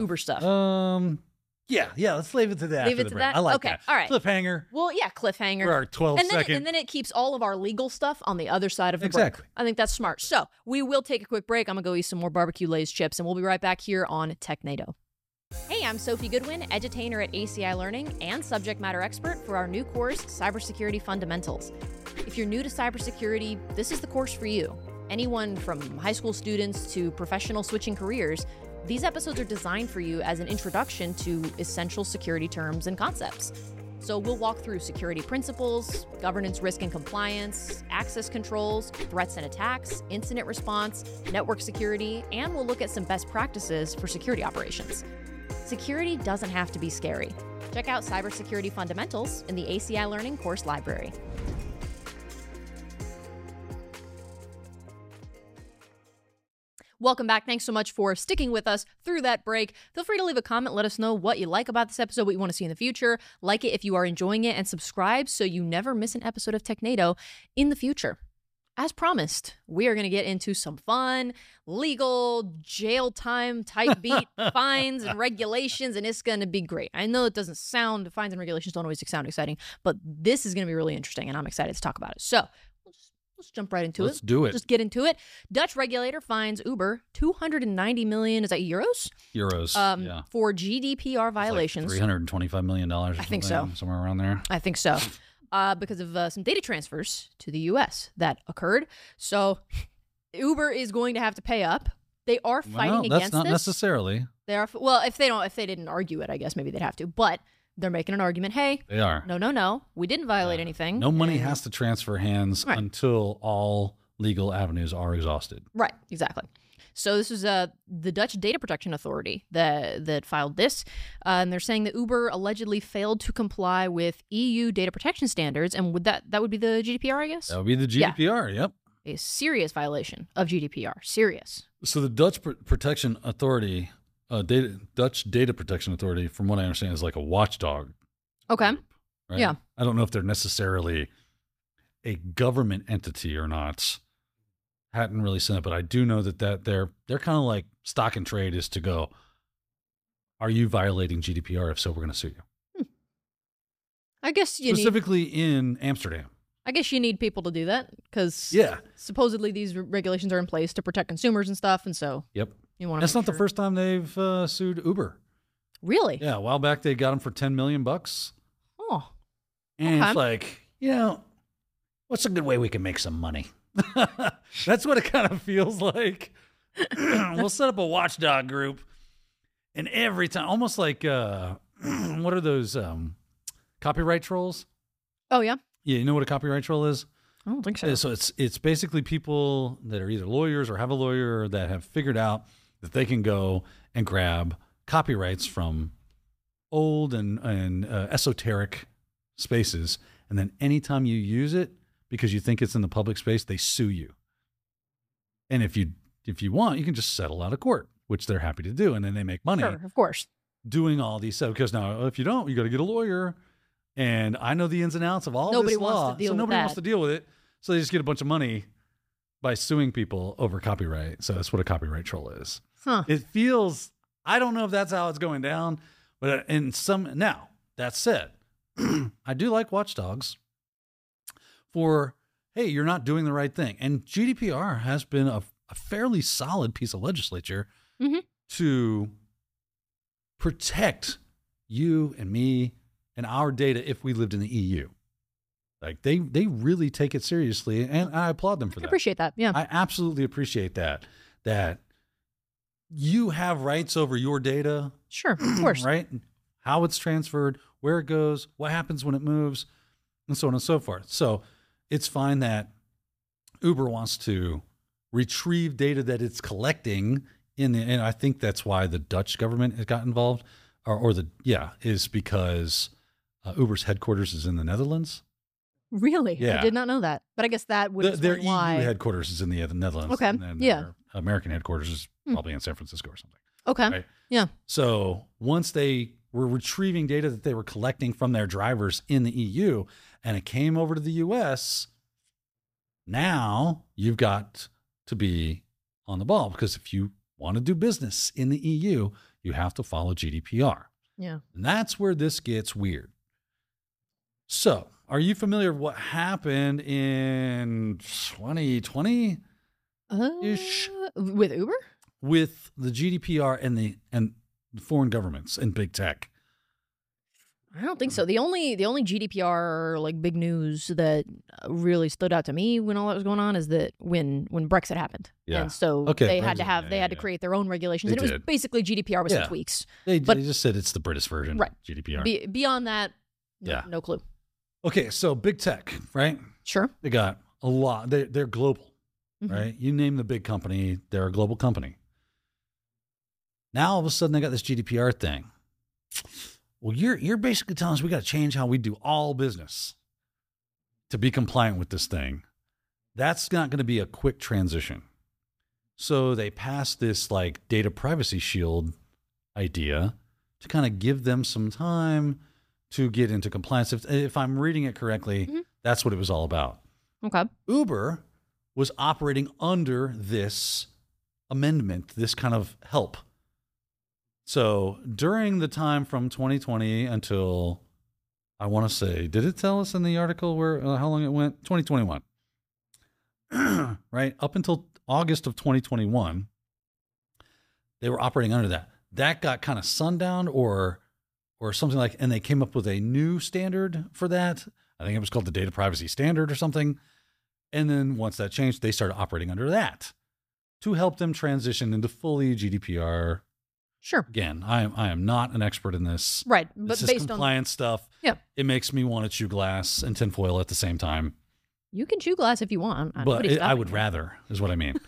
Yeah. Let's leave it to that. Leave after it the to break. that? I like Okay, that. all right. Cliffhanger. Well, yeah, cliffhanger. For our 12 second. And then it keeps all of our legal stuff on the other side of the Exactly. break. I think that's smart. So we will take a quick break. I'm going to go eat some more barbecue Lay's chips, and we'll be right back here on TechNado. Hey, I'm Sophie Goodwin, edutainer at ACI Learning and subject matter expert for our new course, Cybersecurity Fundamentals. If you're new to cybersecurity, this is the course for you. Anyone from high school students to professional switching careers, these episodes are designed for you as an introduction to essential security terms and concepts. So we'll walk through security principles, governance, risk and compliance, access controls, threats and attacks, incident response, network security, and we'll look at some best practices for security operations. Security doesn't have to be scary. Check out Cybersecurity Fundamentals in the ACI Learning course library. Welcome back. Thanks so much for sticking with us through that break. Feel free to leave a comment. Let us know what you like about this episode, what you want to see in the future. Like it if you are enjoying it, and subscribe so you never miss an episode of TechNado in the future. As promised, we are going to get into some fun, legal, jail time type beat fines and regulations, and it's going to be great. I know it doesn't sound, fines and regulations don't always sound exciting, but this is going to be really interesting, and I'm excited to talk about it. So let's jump right into it. Let's do it. Just get into it. Dutch regulator fines Uber 290 million, is that euros? Euros. Yeah. For GDPR violations. Like $325 million. I think so. Somewhere around there. I think so. Because of some data transfers to the U.S. that occurred. So Uber is going to have to pay up. They are fighting against this. That's not necessarily. They are. Well, if they didn't argue it, I guess maybe they'd have to. But they're making an argument. Hey, They are. no, we didn't violate anything. No money has to transfer hands Right. until all legal avenues are exhausted. Right, exactly. So this is the Dutch Data Protection Authority that filed this, and they're saying that Uber allegedly failed to comply with EU data protection standards, and that would be the GDPR, I guess? That would be the GDPR. Yep. A serious violation of GDPR. Serious. So the Dutch Protection Authority, Dutch Data Protection Authority, from what I understand, is like a watchdog. Okay. Group, right? Yeah. I don't know if they're necessarily a government entity or not. Hadn't really seen it, but I do know that they're kind of like stock and trade is to go, are you violating GDPR? If so, we're going to sue you. I guess Specifically in Amsterdam. I guess you need people to do that because Yeah. supposedly these regulations are in place to protect consumers and stuff, and so Yep. you want to. That's not the first time they've sued Uber. Really? Yeah, a while back they got them for $10 million. Oh. And Okay. it's like, what's a good way we can make some money? That's what it kind of feels like. We'll set up a watchdog group, and every time, almost like, what are those copyright trolls? Oh yeah. Yeah, you know what a copyright troll is? I don't think so. So it's basically people that are either lawyers or have a lawyer or that have figured out that they can go and grab copyrights from old and esoteric spaces, and then anytime you use it because you think it's in the public space, they sue you. And if you if you want, you can just settle out of court, which they're happy to do. And then they make money Sure, of course. doing all these stuff. Because now if you don't, you got to get a lawyer. And I know the ins and outs of all Nobody this wants law. to deal So with nobody that. wants to deal with it. So they just get a bunch of money by suing people over copyright. So that's what a copyright troll is. Huh. It feels, I don't know if that's how it's going down, but now that said, I do like watchdogs for, hey, you're not doing the right thing. And GDPR has been a fairly solid piece of legislature Mhm. to protect you and me and our data if we lived in the EU. Like they really take it seriously, and I applaud them for I that. appreciate that. Yeah. I absolutely appreciate that you have rights over your data, Sure, of course. right? How it's transferred, where it goes, what happens when it moves, and so on and so forth. So it's fine that Uber wants to retrieve data that it's collecting and I think that's why the Dutch government has got involved, is because Uber's headquarters is in the Netherlands. Really? Yeah. I did not know that. But I guess that would Their explain why. EU headquarters is in the Netherlands. Okay, And then yeah. their American headquarters is probably in San Francisco or something. Okay. Right. Yeah. So once they were retrieving data that they were collecting from their drivers in the EU and it came over to the US, now you've got to be on the ball, because if you want to do business in the EU, you have to follow GDPR. Yeah. And that's where this gets weird. So, are you familiar with what happened in 2020 Ish. With Uber? with the GDPR and the foreign governments and big tech? I don't think so. The only GDPR like big news that really stood out to me when all that was going on is that when Brexit happened, Yeah. and so Okay, they had to Brexit. have Yeah, they had yeah, to create their own regulations, They and it was did. basically GDPR with Yeah. some tweaks. They But- just said it's the British version, Right. GDPR. Beyond that, Yeah. no clue. Okay, so big tech, right? Sure. They got a lot. They're global, Mhm. right? You name the big company, they're a global company. Now all of a sudden they got this GDPR thing. Well, you're basically telling us we got to change how we do all business to be compliant with this thing. That's not going to be a quick transition. So they passed this like data privacy shield idea to kind of give them some time to get into compliance. If I'm reading it correctly, Mhm. that's what it was all about. Okay. Uber was operating under this amendment, this kind of help. So during the time from 2020 until, I want to say, did it tell us in the article where how long it went? 2021. Right? Up until August of 2021, they were operating under that. That got kind of sundown or something like, and they came up with a new standard for that. I think it was called the Data Privacy Standard or something. And then once that changed, they started operating under that to help them transition into fully GDPR. Sure. Again, I am not an expert in this. Right. But This is based on compliance stuff. Yeah. It makes me want to chew glass and tinfoil at the same time. you can chew glass if you want. But Nobody's I stopping would you. rather, is what I mean.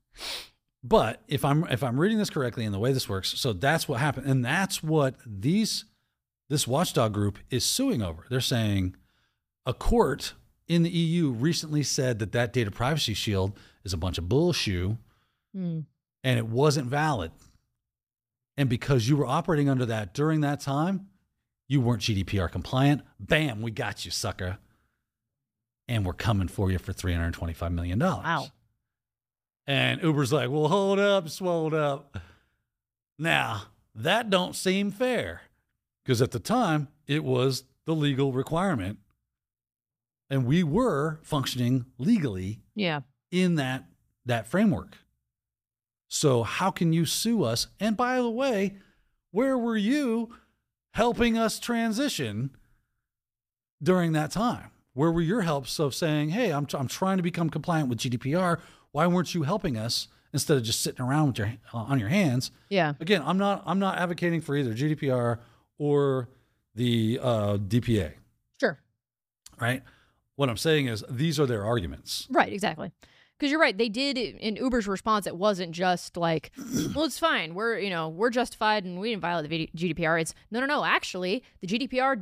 But if I'm reading this correctly and the way this works, so that's what happened, and that's what this watchdog group is suing over. They're saying a court in the EU recently said that data privacy shield is a bunch of bullshit Hmm. and it wasn't valid. And because you were operating under that during that time, you weren't GDPR compliant. Bam, we got you, sucker. And we're coming for you for $325 million. Wow. And Uber's like, well, hold up. Now, that don't seem fair. Because at the time, it was the legal requirement. And we were functioning legally Yeah. in that framework. So how can you sue us? And by the way, where were you helping us transition during that time? Where were your helps of saying, hey, I'm trying to become compliant with GDPR. Why weren't you helping us instead of just sitting around with on your hands? Yeah. Again, I'm not advocating for either GDPR or the DPA, Sure. right? What I'm saying is these are their arguments. Right. Exactly. Because you're right, they did in Uber's response. It wasn't just like, well, it's fine. We're justified and we didn't violate the GDPR. It's no. Actually, the GDPR,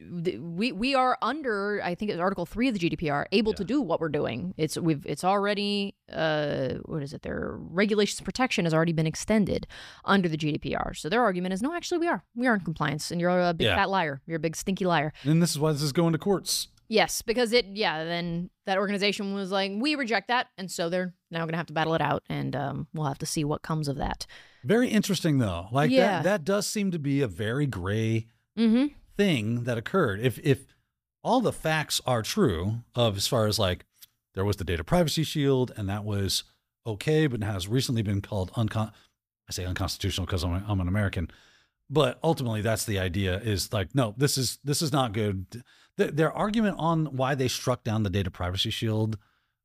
we are under. I think it's Article 3 of the GDPR, able to do what we're doing. It's already what is it? Their regulations protection has already been extended under the GDPR. So their argument is no. Actually, we are in compliance, and you're a big fat liar. You're a big stinky liar. And this is why this is going to courts. Yes, because then that organization was like, we reject that. And so they're now going to have to battle it out. And we'll have to see what comes of that. Very interesting, though. Like that does seem to be a very gray thing that occurred. If all the facts are true of as far as like there was the data privacy shield and that was okay, but has recently been called I say unconstitutional because I'm an American. But ultimately, that's the idea is like, no, this is not good. Their argument on why they struck down the data privacy shield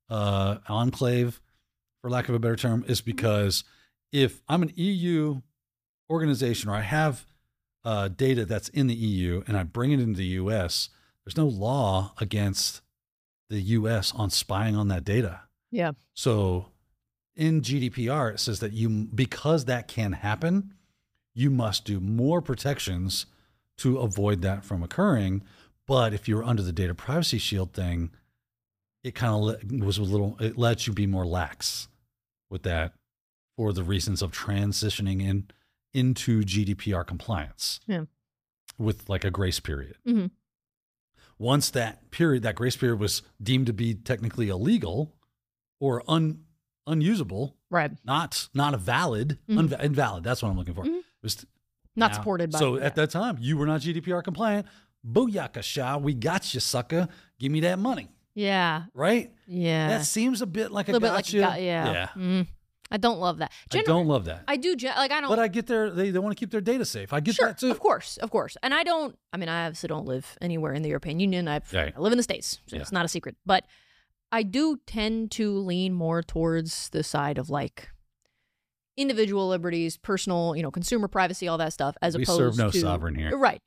enclave, for lack of a better term, is because if I'm an EU organization or I have data that's in the EU and I bring it into the US, there's no law against the US on spying on that data. Yeah. So in GDPR, it says that because that can happen, you must do more protections to avoid that from occurring. But if you're under the data privacy shield thing, it kind of it lets you be more lax with that for the reasons of transitioning into GDPR compliance. Yeah. With like a grace period. Mm-hmm. Once that grace period was deemed to be technically illegal or unusable, right? Not a valid, invalid. That's what I'm looking for. Mm-hmm. It was not supported by. So at that time, you were not GDPR compliant. Booyakasha, we got you, sucker. Give me that money. Yeah. Right? Yeah. That seems a bit like a gotcha. Yeah. Mm. I don't love that. I don't love that. I do. I don't. But I get they want to keep their data safe. I get that too. Of course. And I obviously don't live anywhere in the European Union. I live in the States, so it's not a secret. But I do tend to lean more towards the side of like individual liberties, personal, consumer privacy, all that stuff, as opposed to... We serve no sovereign here. Right.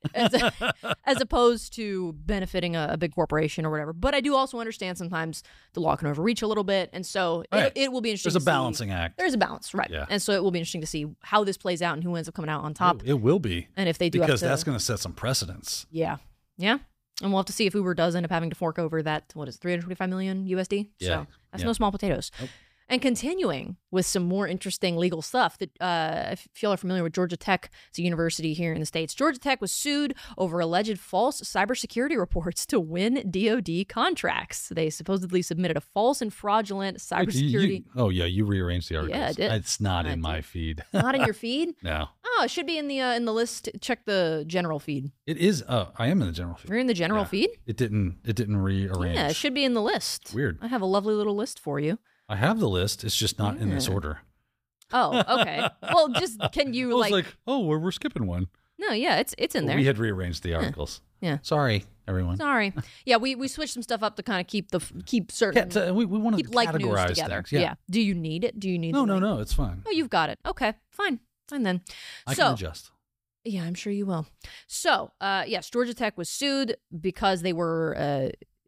As opposed to benefiting a big corporation or whatever. But I do also understand sometimes the law can overreach a little bit. And so it will be interesting There's a balancing act. There's a balance, right. Yeah. And so it will be interesting to see how this plays out and who ends up coming out on top. It will be. And if they do because that's going to set some precedents. Yeah. Yeah. And we'll have to see if Uber does end up having to fork over that, 325 million USD? Yeah. So that's no small potatoes. Nope. And continuing with some more interesting legal stuff, that if you all are familiar with Georgia Tech, it's a university here in the States. Georgia Tech was sued over alleged false cybersecurity reports to win DoD contracts. They supposedly submitted a false and fraudulent cybersecurity. You rearranged the articles. Yeah, I did. It's not in my feed. Not in your feed? No. Oh, it should be in the list. Check the general feed. It is. I am in the general feed. You're in the general feed? It didn't rearrange. Yeah, it should be in the list. Weird. I have a lovely little list for you. I have the list. It's just not in this order. Oh, okay. Well, just can you I was we're skipping one. No, yeah, it's in there. We had rearranged the articles. Yeah. Sorry, everyone. Sorry. Yeah, we switched some stuff up to kind of keep certain. We want to keep like news categorize together. things. Yeah. Do you need it? Do you need? No, it's fine. Oh, you've got it. Okay, fine then. I can adjust. Yeah, I'm sure you will. So, yes, Georgia Tech was sued because they were.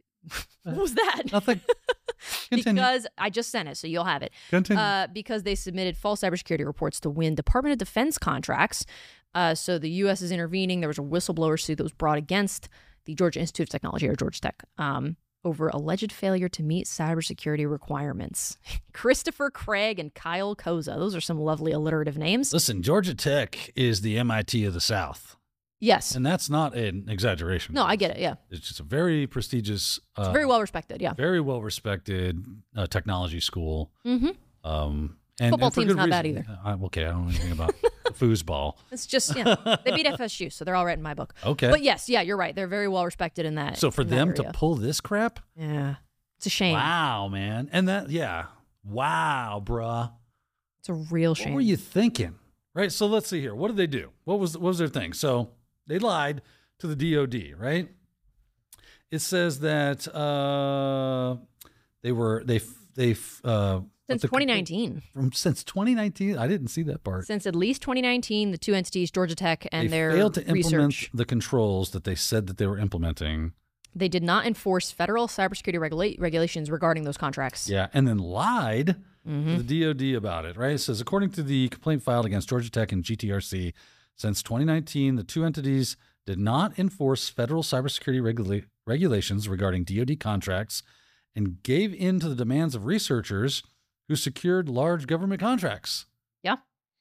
What was that? Nothing. Continue. Because I just sent it, so you'll have it. Continue. Because they submitted false cybersecurity reports to win Department of Defense contracts. So the U.S. is intervening. There was a whistleblower suit that was brought against the Georgia Institute of Technology, or Georgia Tech, over alleged failure to meet cybersecurity requirements. Christopher Craig and Kyle Koza. Those are some lovely alliterative names. Listen, Georgia Tech is the MIT of the South. Yes. And that's not an exaggeration. No, I get it, yeah. It's just a very prestigious... it's very well-respected, yeah. Very well-respected technology school. Mm-hmm. And football team's not bad either. Okay, I don't know anything about foosball. It's just, they beat FSU, so they're all right in my book. Okay. But yes, you're right. They're very well-respected in that. So for them to pull this crap? Yeah. It's a shame. Wow, man. And wow, bruh. It's a real shame. What were you thinking? Right, so let's see here. What did they do? What was their thing? So they lied to the DoD, right? It says that since 2019. Since 2019, I didn't see that part. Since at least 2019, the two entities, Georgia Tech and they their failed to implement research. the controls that they said that they were implementing They did not enforce federal cybersecurity regulations regarding those contracts. Yeah, and then lied to the DoD about it, right? It says, according to the complaint filed against Georgia Tech and GTRC, since 2019, the two entities did not enforce federal cybersecurity regulations regarding DoD contracts and gave in to the demands of researchers who secured large government contracts. Yeah.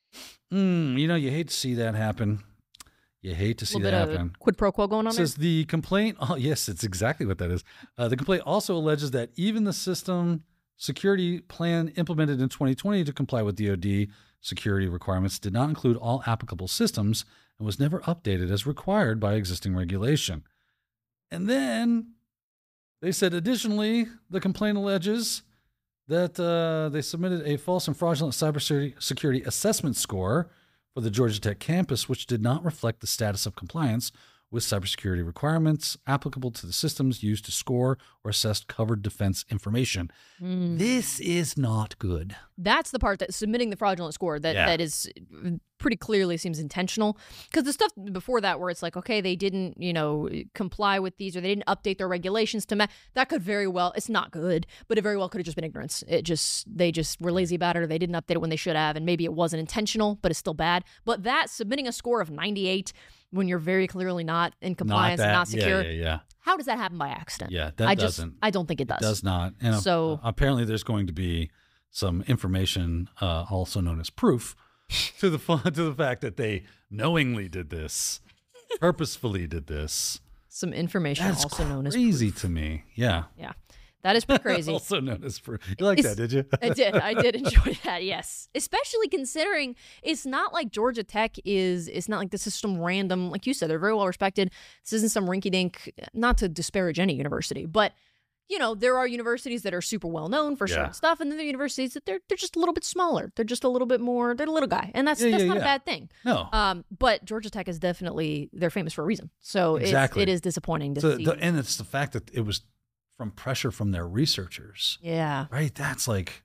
You hate to see that happen. You hate to see that happen. Quid pro quo going on Says the complaint. Oh, yes, it's exactly what that is. The complaint also alleges that even the system security plan implemented in 2020 to comply with DoD security requirements did not include all applicable systems and was never updated as required by existing regulation. And then they said, additionally, the complaint alleges that they submitted a false and fraudulent cybersecurity assessment score for the Georgia Tech campus, which did not reflect the status of compliance with cybersecurity requirements applicable to the systems used to score or assess covered defense information. This is not good. That's the part that submitting the fraudulent score that is pretty clearly seems intentional. Because the stuff before that where it's like, okay, they didn't, comply with these or they didn't update their regulations to that could very well, it's not good, but it very well could have just been ignorance. They just were lazy about it or they didn't update it when they should have, and maybe it wasn't intentional, but it's still bad. But that submitting a score of 98 when you're very clearly not in compliance and not secure. Yeah. How does that happen by accident? Yeah, that doesn't. I don't think it does. It does not. And so apparently there's going to be some information, also known as proof, to the fact that they knowingly did this, purposefully did this. Some information That's also known as proof. Crazy to me. Yeah. Yeah. That is pretty crazy. Also known as proof. You like that, did you? I did enjoy that, yes. Especially considering it's not like Georgia Tech it's not like this is some random, like you said, they're very well respected. This isn't some rinky-dink, not to disparage any university, but there are universities that are super well known for certain stuff, and then there are universities that they're just a little bit smaller. They're just a little bit more, they're a little guy. And that's not a bad thing. No. But Georgia Tech is definitely, they're famous for a reason. So exactly. it is disappointing to see. And it's the fact that it was from pressure from their researchers. Yeah. Right? That's like,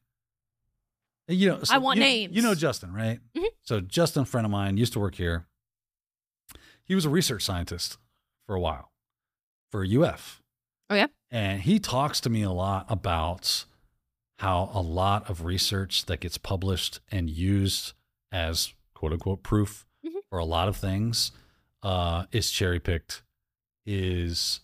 I want names. You know Justin, right? Mm-hmm. So Justin, a friend of mine, used to work here. He was a research scientist for a while for UF. Oh, yeah? And he talks to me a lot about how a lot of research that gets published and used as quote unquote proof for a lot of things is cherry picked, is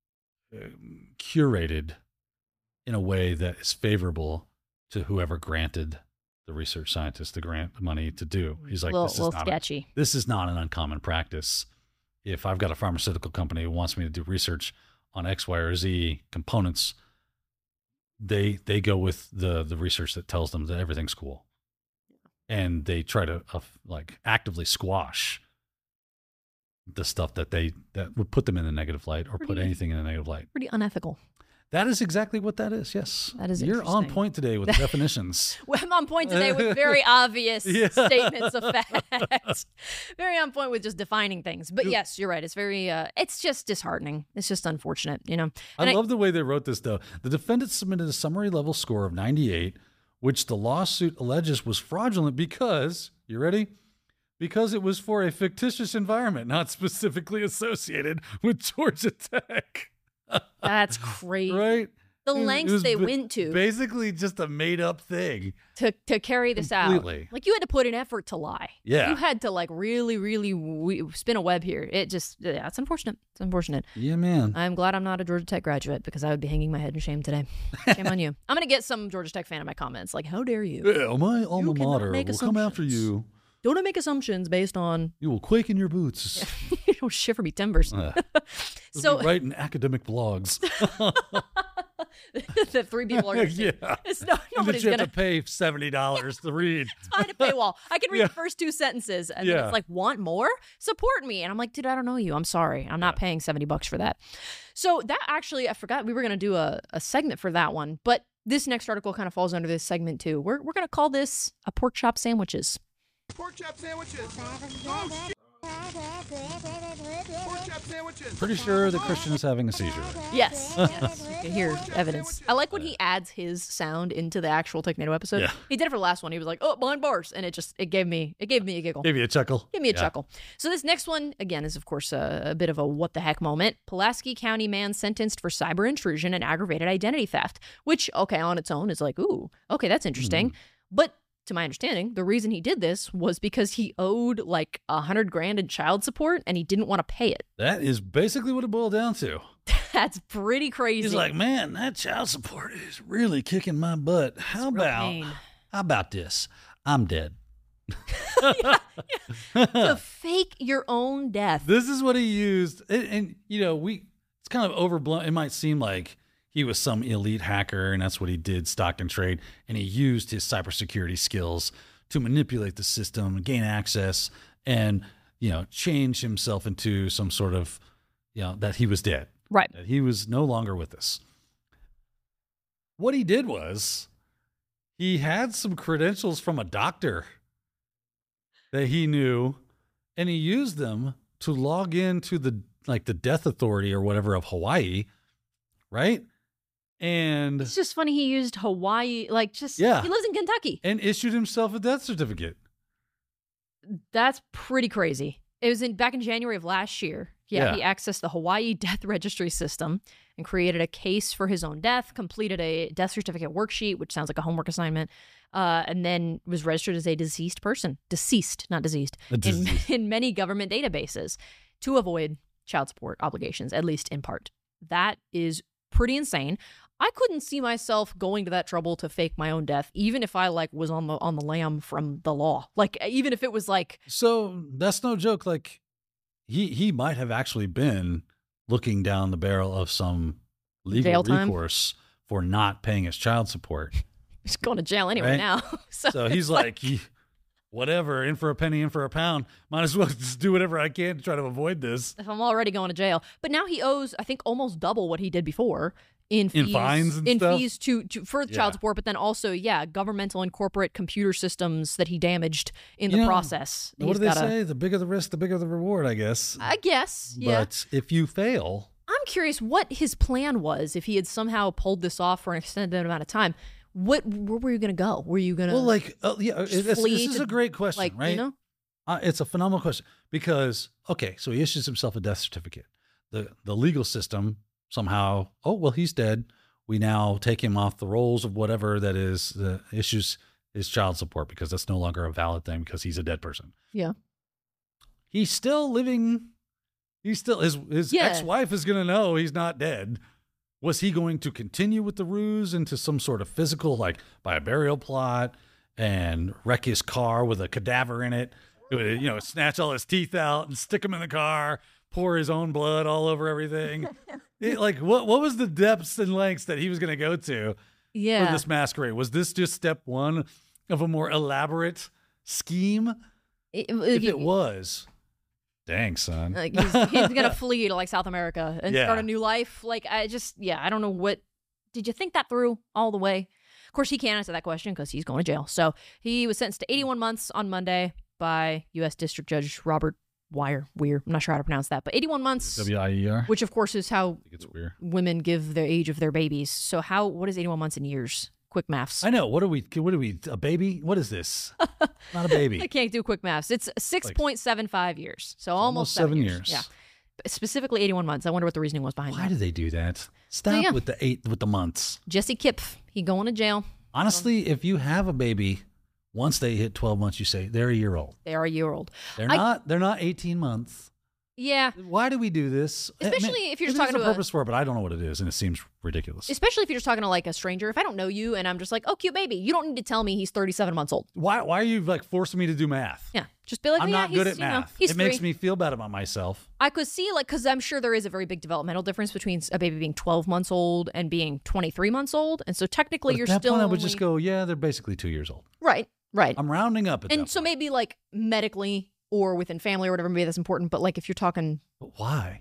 curated in a way that is favorable to whoever granted the research scientist the grant money to do. He's like, this is not an uncommon practice. If I've got a pharmaceutical company who wants me to do research on X, Y, or Z components, they go with the research that tells them that everything's cool. And they try to actively squash the stuff that would put them in a negative light or put anything in a negative light. Pretty unethical. That is exactly what that is. Yes. That is You're on point today with the definitions. Well, I'm on point today with very obvious statements of fact. Very on point with just defining things. But yes, you're right. It's very, it's just disheartening. It's just unfortunate, And I love the way they wrote this, though. The defendant submitted a summary level score of 98, which the lawsuit alleges was fraudulent because, you ready? Because it was for a fictitious environment, not specifically associated with Georgia Tech. That's crazy. Right? The lengths they went to. Basically just a made-up thing. To carry this completely out. Like, you had to put an effort to lie. Yeah. You had to, really, really spin a web here. It's unfortunate. It's unfortunate. Yeah, man. I'm glad I'm not a Georgia Tech graduate because I would be hanging my head in shame today. Shame on you. I'm going to get some Georgia Tech fan in my comments. Like, how dare you? Yeah, my alma mater will come after you. Don't make assumptions based on... You will quake in your boots. You'll shiver me timbers. So writing academic blogs. The three people are going to see. Yeah. Nobody's you going have to pay $70 to read. It's behind a paywall. I can read the first two sentences and then it's like, want more? Support me. And I'm like, dude, I don't know you. I'm sorry. I'm not paying $70 for that. So that actually, I forgot we were going to do a segment for that one. But this next article kind of falls under this segment too. We're going to call this a pork chop sandwiches. Pork chop sandwiches. Oh, shit. Pretty sure that Christian is having a seizure. Yes. Yes. You can hear evidence. I like when he adds his sound into the actual Technado episode. Yeah. He did it for the last one. He was like, "Oh, behind bars," and it gave me a giggle. Gave you a chuckle. Give me a chuckle. So this next one, again, is of course a bit of a what the heck moment. Pulaski County man sentenced for cyber intrusion and aggravated identity theft, which, okay, on its own is like, ooh, okay, that's interesting. But to my understanding, the reason he did this was because he owed like $100,000 in child support and he didn't want to pay it. That is basically what it boiled down to. That's pretty crazy. He's like, man, that child support is really kicking my butt. How about this? I'm dead. To fake your own death. This is what he used. And you know, it's kind of overblown. It might seem like he was some elite hacker and that's what he did, stock and trade. And he used his cybersecurity skills to manipulate the system, gain access, and, you know, change himself into some sort of, you know, that he was dead. Right. That he was no longer with us. What he did was he had some credentials from a doctor that he knew, and he used them to log into the death authority or whatever of Hawaii, right? And it's just funny he used Hawaii, he lives in Kentucky. And issued himself a death certificate. That's pretty crazy. It was back in January of last year. Yeah, he accessed the Hawaii death registry system and created a case for his own death, completed a death certificate worksheet, which sounds like a homework assignment, and then was registered as a deceased person. Deceased, not diseased. In many government databases to avoid child support obligations, at least in part. That is pretty insane. I couldn't see myself going to that trouble to fake my own death, even if I was on the lam from the law. Even if it was like. So that's no joke. Like he might have actually been looking down the barrel of some legal recourse for not paying his child support. He's going to jail anyway now. So he's like, whatever, in for a penny, in for a pound. Might as well just do whatever I can to try to avoid this. If I'm already going to jail. But now he owes, I think, almost double what he did before in fees, fines and stuff? Fees for child support, but then also, governmental and corporate computer systems that he damaged in the process. What do they say? The bigger the risk, the bigger the reward, I guess. I guess, yeah. But if you fail. I'm curious what his plan was if he had somehow pulled this off for an extended amount of time. Where were you going to go? Were you going to this is a great question, right? You know? It's a phenomenal question because, okay, so he issues himself a death certificate. The legal system somehow, he's dead. We now take him off the rolls of whatever that is, issues his child support because that's no longer a valid thing because he's a dead person. Yeah. He's still living. His ex-wife is going to know he's not dead. Was he going to continue with the ruse into some sort of physical, like by a burial plot and wreck his car with a cadaver in it? Snatch all his teeth out and stick them in the car, pour his own blood all over everything. What was the depths and lengths that he was going to go to for this masquerade? Was this just step one of a more elaborate scheme? If it was, dang, son. He's going to flee to South America and start a new life. I don't know what. Did you think that through all the way? Of course, he can't answer that question because he's going to jail. So he was sentenced to 81 months on Monday by U.S. District Judge Robert Weir. I'm not sure how to pronounce that, but 81 months. W-I-E-R. Which, of course, is how women give the age of their babies. So what is 81 months in years? Quick maths. I know. What are we, a baby? What is this? Not a baby. I can't do quick maths. It's 6.75 years. So almost 7 years. Yeah. Specifically 81 months. I wonder what the reasoning was behind that. Why do they do that? Stop with the months. Jesse Kipf, he going to jail. Honestly, if you have a baby, once they hit 12 months, you say they're a year old. They are a year old. They're not 18 months. Yeah. Why do we do this? Especially if you're just talking to a purpose for it, but I don't know what it is, and it seems ridiculous. Especially if you're just talking to a stranger. If I don't know you and I'm just like, oh, cute baby, you don't need to tell me he's 37 months old. Why are you forcing me to do math? Yeah. Just be like, I'm not good at math. It makes me feel bad about myself. I could see because I'm sure there is a very big developmental difference between a baby being 12 months old and being 23 months old. And so technically you're at that still point, I would just go, they're basically 2 years old. Right. I'm rounding up at that point. And so maybe medically or within family or whatever, maybe that's important. But if you're talking. But why?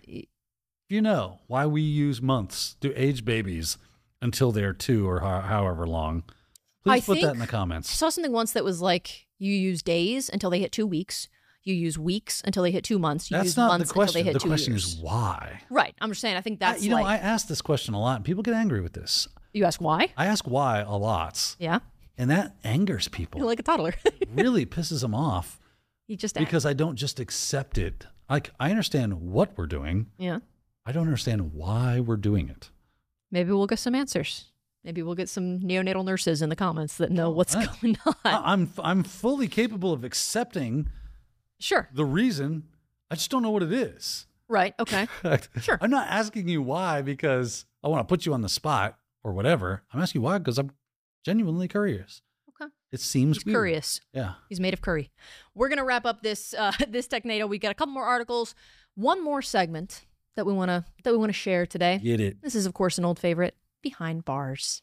Why we use months to age babies until they're 2 or however long. Please put that in the comments. I saw something once that was you use days until they hit 2 weeks. You use weeks until they hit 2 months. You That's use not months the question. until they hit The 2 question years. is why. Right. I'm just saying. I think that's I ask this question a lot, and people get angry with this. You ask why? I ask why a lot, Yeah. and that angers people. You're like a toddler. Really pisses them off You just because I don't just accept it. Like, I understand what we're doing. Yeah. I don't understand why we're doing it. Maybe we'll get some answers. Maybe we'll get some neonatal nurses in the comments that know what's going on. I'm fully capable of accepting Sure. the reason. I just don't know what it is. Right. Okay. Sure. I'm not asking you why because I want to put you on the spot or whatever. I'm asking you why because I'm genuinely curious. Okay. It seems He's weird. curious. Yeah. He's made of curry. We're gonna wrap up this this Technado. We got a couple more articles, one more segment that we wanna share today. Get it. This is, of course, an old favorite, Behind Bars.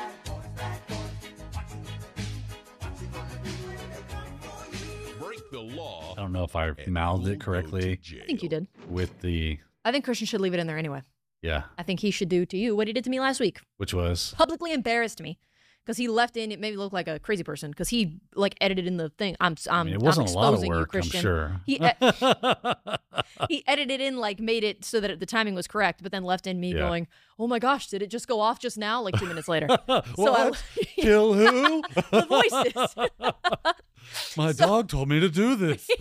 Break the law. I don't know if I mouthed it correctly I think you did. with the, I think Christian should leave it in there anyway. yeah, I think he should do to you what he did to me last week. which was, Publicly embarrassed me because he left in. It made me look like a crazy person because he like edited in the thing. I mean, it wasn't I'm a lot of exposing you, work, I'm Christian. sure. He edited in, like, made it so that the timing was correct, but then left in me Yeah. going, "Oh my gosh, did it just go off just now?" Like 2 minutes later. What? Kill who? The voices. My dog told me to do this.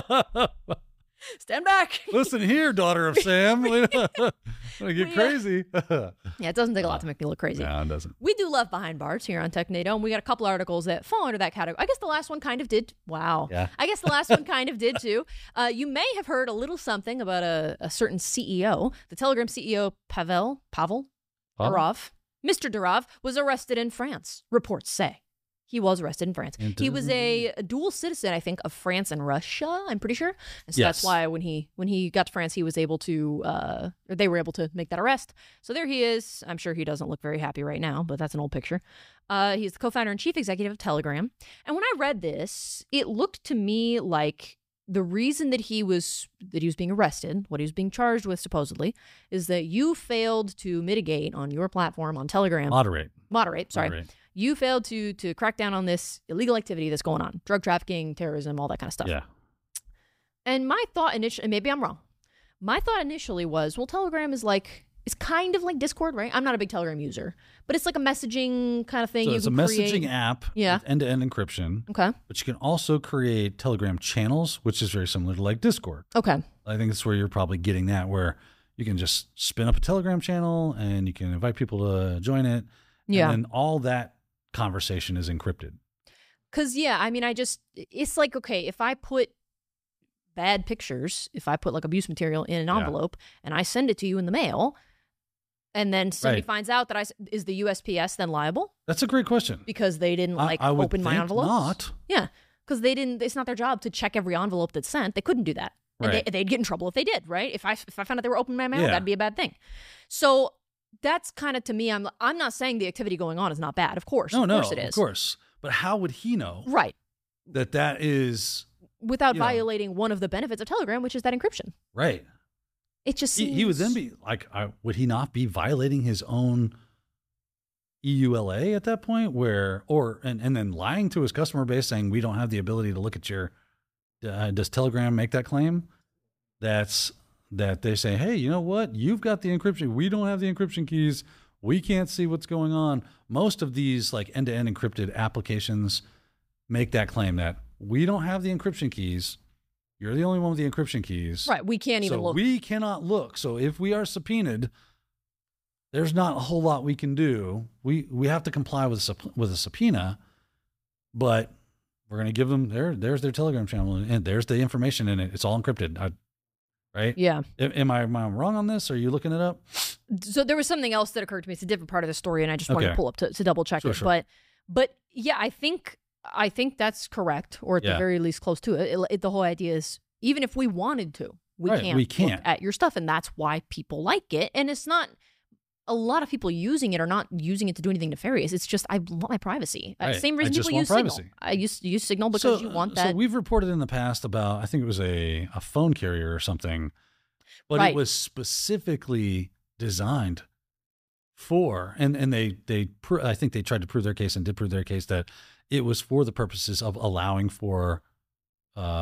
Stand back. Listen here, daughter of Sam. I'm gonna get crazy. Yeah, it doesn't take a lot to make me look crazy. No, it doesn't. We do love Behind Bars here on Technado, and we got a couple articles that fall under that category. I guess the last one kind of did. Wow. Yeah. I guess the last one kind of did too. You may have heard a little something about a certain CEO. The Telegram CEO, Pavel Durov. Mr. Durov was arrested in France, reports say. He was arrested in France. He was a dual citizen, I think, of France and Russia, I'm pretty sure. And so that's Yes. why when he got to France, he was able to, or they were able to make that arrest. So there he is. I'm sure he doesn't look very happy right now, but that's an old picture. He's the co-founder and chief executive of Telegram. And when I read this, it looked to me like the reason that he was being arrested, what he was being charged with supposedly, is that you failed to mitigate on your platform on Telegram. Moderate. Moderate. You failed to crack down on this illegal activity that's going on. Drug trafficking, terrorism, all that kind of stuff. Yeah. And my thought initially, and maybe I'm wrong, my thought initially was, well, Telegram is kind of like Discord, right? I'm not a big Telegram user, but it's like a messaging kind of thing. So you it's a can messaging create. app Yeah. with end-to-end encryption. Okay. But you can also create Telegram channels, which is very similar to like Discord. Okay. I think that's where you're probably getting that, where you can just spin up a Telegram channel and you can invite people to join it. Yeah. And then all that conversation is encrypted. Because, yeah, I mean, it's like, okay, if I put bad pictures, if I put like abuse material in an Yeah. envelope and I send it to you in the mail, and then somebody Right. finds out that is the USPS then liable That's a great question. because they didn't I would open my think envelopes? not. Yeah, because they didn't. It's not their job to check every envelope that's sent. They couldn't do that, and Right. they'd get in trouble if they did. Right? If I found out they were opening my mail, Yeah. that'd be a bad thing. So that's kind of, to me, I'm not saying the activity going on is not bad. Of course, No, of course it is. of course. But how would he know Right. that is Without You know. violating one of the benefits of Telegram, which is that encryption. right? It just He would then seems- be like, would he not be violating his own EULA at that point? And then lying to his customer base saying, we don't have the ability to look at your, does Telegram make that claim? That they say, hey, you know what? You've got the encryption. We don't have the encryption keys. We can't see what's going on. Most of these like end-to-end encrypted applications make that claim that we don't have the encryption keys. You're the only one with the encryption keys. right. We can't even So look. we cannot look. So if we are subpoenaed, there's not a whole lot we can do. We have to comply with a subpoena, but we're going to give them there's their Telegram channel and there's the information in it. It's all encrypted. Right? Yeah. Am I wrong on this? Are you looking it up? So there was something else that occurred to me. It's a different part of the story, and I just wanted to Okay. pull up to double check it. Sure. But yeah, I think that's correct, or at the Yeah. very least close to it. The whole idea is, even if we wanted to, we Right, can't. we Look can't. at your stuff, and that's why people like it. And it's not. A lot of people using it are not using it to do anything nefarious. It's just, I want my privacy. Right. Same I reason just people want use Signal. privacy. I use Signal because you want that. So we've reported in the past about, I think it was a phone carrier or something, but Right. it was specifically designed for, and I think they tried to prove their case and did prove their case that it was for the purposes of allowing for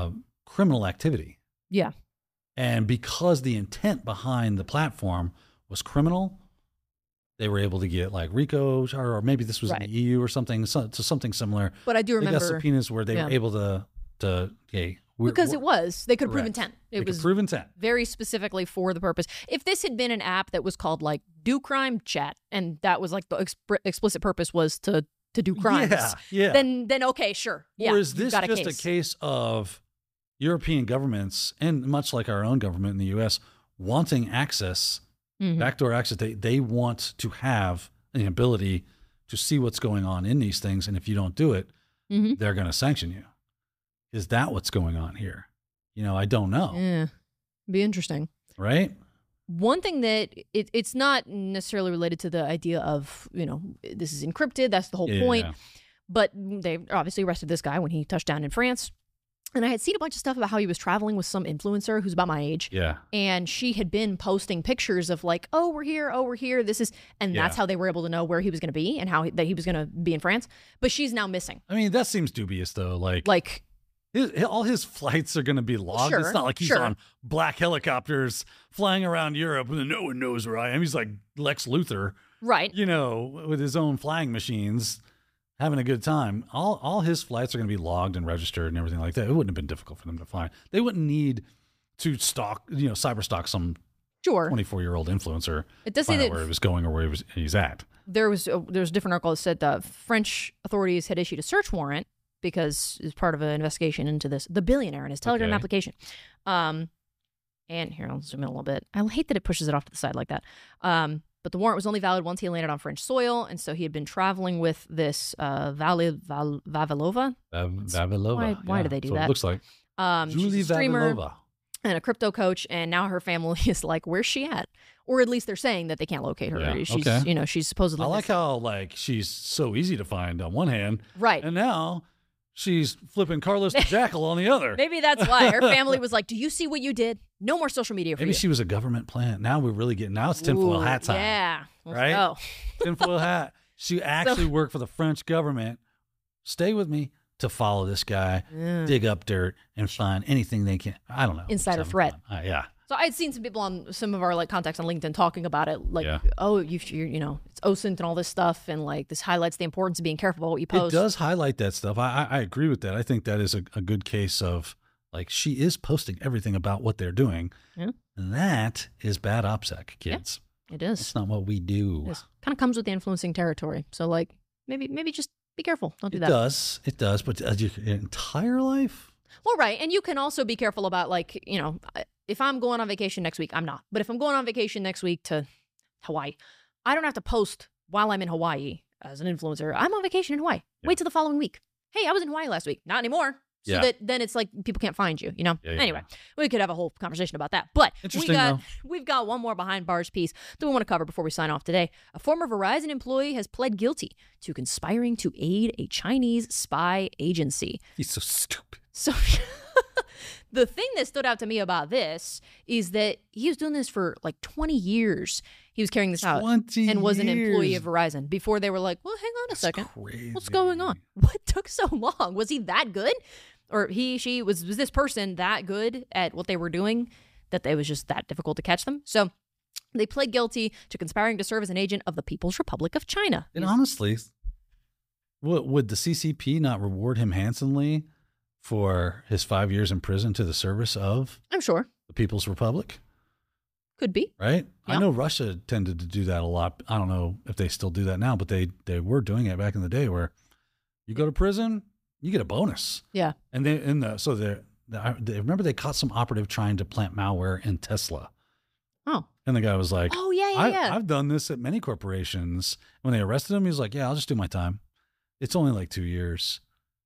criminal activity. Yeah. And because the intent behind the platform was criminal, they were able to get like RICO, or maybe this was in the EU or something, to something similar. But I do They remember got subpoenas where they were able to because it was. They could prove Correct. intent. They It could was prove intent. very specifically for the purpose. If this had been an app that was called like Do Crime Chat, and that was like the explicit purpose was to do crimes, Yeah. then okay, sure. Yeah, Or is you've this got just a case of European governments, and much like our own government in the U.S., wanting access, Mhm. backdoor access? They want to have the ability to see what's going on in these things, and if you don't do it, Mhm. they're going to sanction you. Is that what's going on here? I don't know. Yeah, be interesting. Right? One thing that it's not necessarily related to the idea of, this is encrypted. That's the whole point. Yeah. But they obviously arrested this guy when he touched down in France. And I had seen a bunch of stuff about how he was traveling with some influencer who's about my age. Yeah. And she had been posting pictures of like, oh, we're here. This is, and Yeah. that's how they were able to know where he was going to be and that he was going to be in France. But she's now missing. I mean, that seems dubious, though. Like all his flights are going to be logged. Sure, It's not like he's sure. on black helicopters flying around Europe and no one knows where I am. He's like Lex Luthor, right. with his own flying machines, having a good time. All his flights are going to be logged and registered and everything like that. It wouldn't have been difficult for them to find. They wouldn't need to stalk, cyber stalk some Sure. 24-year-old influencer. It does to say find out that where he was going or where he's at. there was a different article that said the French authorities had issued a search warrant because it's part of an investigation into the billionaire and his Telegram Okay. application. And here, I'll zoom in a little bit. I hate that it pushes it off to the side like that. But the warrant was only valid once he landed on French soil, and so he had been traveling with this Vavilova. Vavilova. Why do they do so that? It looks like She's Julie a streamer Vavilova. and a crypto coach, and now her family is like, where's she at? Or at least they're saying that they can't locate her. Yeah, She's, okay. She's supposedly I like missing. how she's so easy to find on one hand, Right. and now she's flipping Carlos the Jackal on the other. Maybe that's why her family was like, do you see what you did? No more social media for Maybe you. she was a government plant. Now we're really getting. Now it's tinfoil Ooh, hat time. Yeah. Let's Right? go. Tinfoil hat. She actually worked for the French government. Stay with me to follow this guy, dig up dirt, and find anything they can. I don't know. Insider Something threat. fun. Yeah. So I'd seen some people on some of our contacts on LinkedIn talking about it, like, Yeah. oh, you're it's OSINT and all this stuff, and like this highlights the importance of being careful about what you post. It does highlight that stuff. I agree with that. I think that is a good case of she is posting everything about what they're doing. Yeah. And that is bad OPSEC, kids. It is. That's not what we do. It kind of comes with the influencing territory. So maybe just be careful. Don't do It that. does. It does. But your entire life? Well, right. And you can also be careful about if I'm going on vacation next week, I'm not. But if I'm going on vacation next week to Hawaii, I don't have to post while I'm in Hawaii as an influencer. I'm on vacation in Hawaii. Yeah. Wait till the following week. Hey, I was in Hawaii last week. Not anymore. So Yeah. that then it's like people can't find you, Yeah, Anyway, we could have a whole conversation about that. But Interesting, we've got one more behind bars piece that we want to cover before we sign off today. A former Verizon employee has pled guilty to conspiring to aid a Chinese spy agency. He's so stupid. So the thing that stood out to me about this is that he was doing this for like 20 years. He was carrying this out 20 and was an employee years. of Verizon before they were like, well, hang on a second. Crazy. What's going on? What took so long? Was he that good? Or she was this person that good at what they were doing that it was just that difficult to catch them? So they pled guilty to conspiring to serve as an agent of the People's Republic of China. And honestly, would the CCP not reward him handsomely for his 5 years in prison to the service of I'm sure. the People's Republic? Could be. Right? Yeah. I know Russia tended to do that a lot. I don't know if they still do that now, but they were doing it back in the day where you go to prison, you get a bonus. Yeah. And they remember they caught some operative trying to plant malware in Tesla. Oh. And the guy was like, Oh, yeah. I've done this at many corporations. When they arrested him, he was like, yeah, I'll just do my time. It's only like 2 years.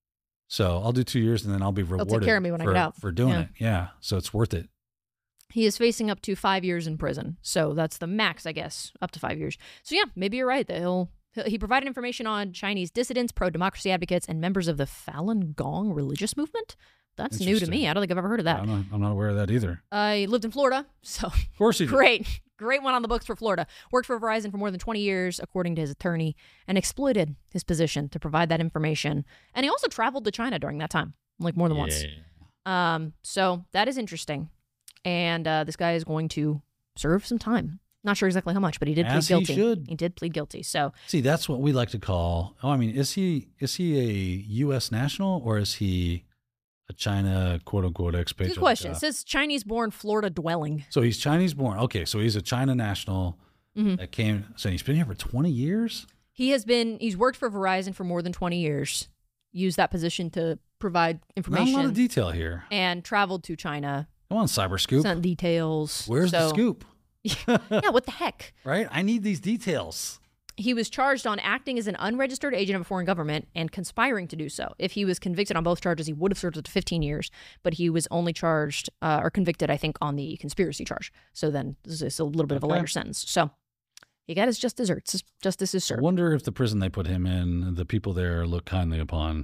So I'll do 2 years and then I'll be take rewarded care of me when I get out. for doing Yeah. it. Yeah. So it's worth it. He is facing up to 5 years in prison. So that's the max, I guess, up to 5 years. So yeah, maybe you're right that he provided information on Chinese dissidents, pro-democracy advocates, and members of the Falun Gong religious movement. That's new to Interesting. me. I don't think I've ever heard of that. I'm not aware of that either. I lived in Florida, so Of course he did. great one on the books for Florida. Worked for Verizon for more than 20 years, according to his attorney, and exploited his position to provide that information. And he also traveled to China during that time, like more than once. So that is interesting. And this guy is going to serve some time. Not sure exactly how much, but he did plead guilty. He should. He did plead guilty. So see, that's what we like to call. Oh, I mean, is he a U.S. national or is he a China quote unquote expatriate? good question. It says Chinese-born Florida dwelling. So he's Chinese-born. Okay, so he's a China national that came. So he's been here for 20 years. He's worked for Verizon for more than 20 years. Used that position to provide information. Not a lot of detail here. And traveled to China. Come on, Cyber Scoop. Sent details. Where's the scoop? Yeah, what the heck? Right? I need these details. He was charged on acting as an unregistered agent of a foreign government and conspiring to do so. If he was convicted on both charges, he would have served up to 15 years, but he was only charged or convicted, I think, on the conspiracy charge. So then this is a little bit of a lighter sentence. So he got his just desserts. His justice is served. I wonder if the prison they put him in, the people there look kindly upon.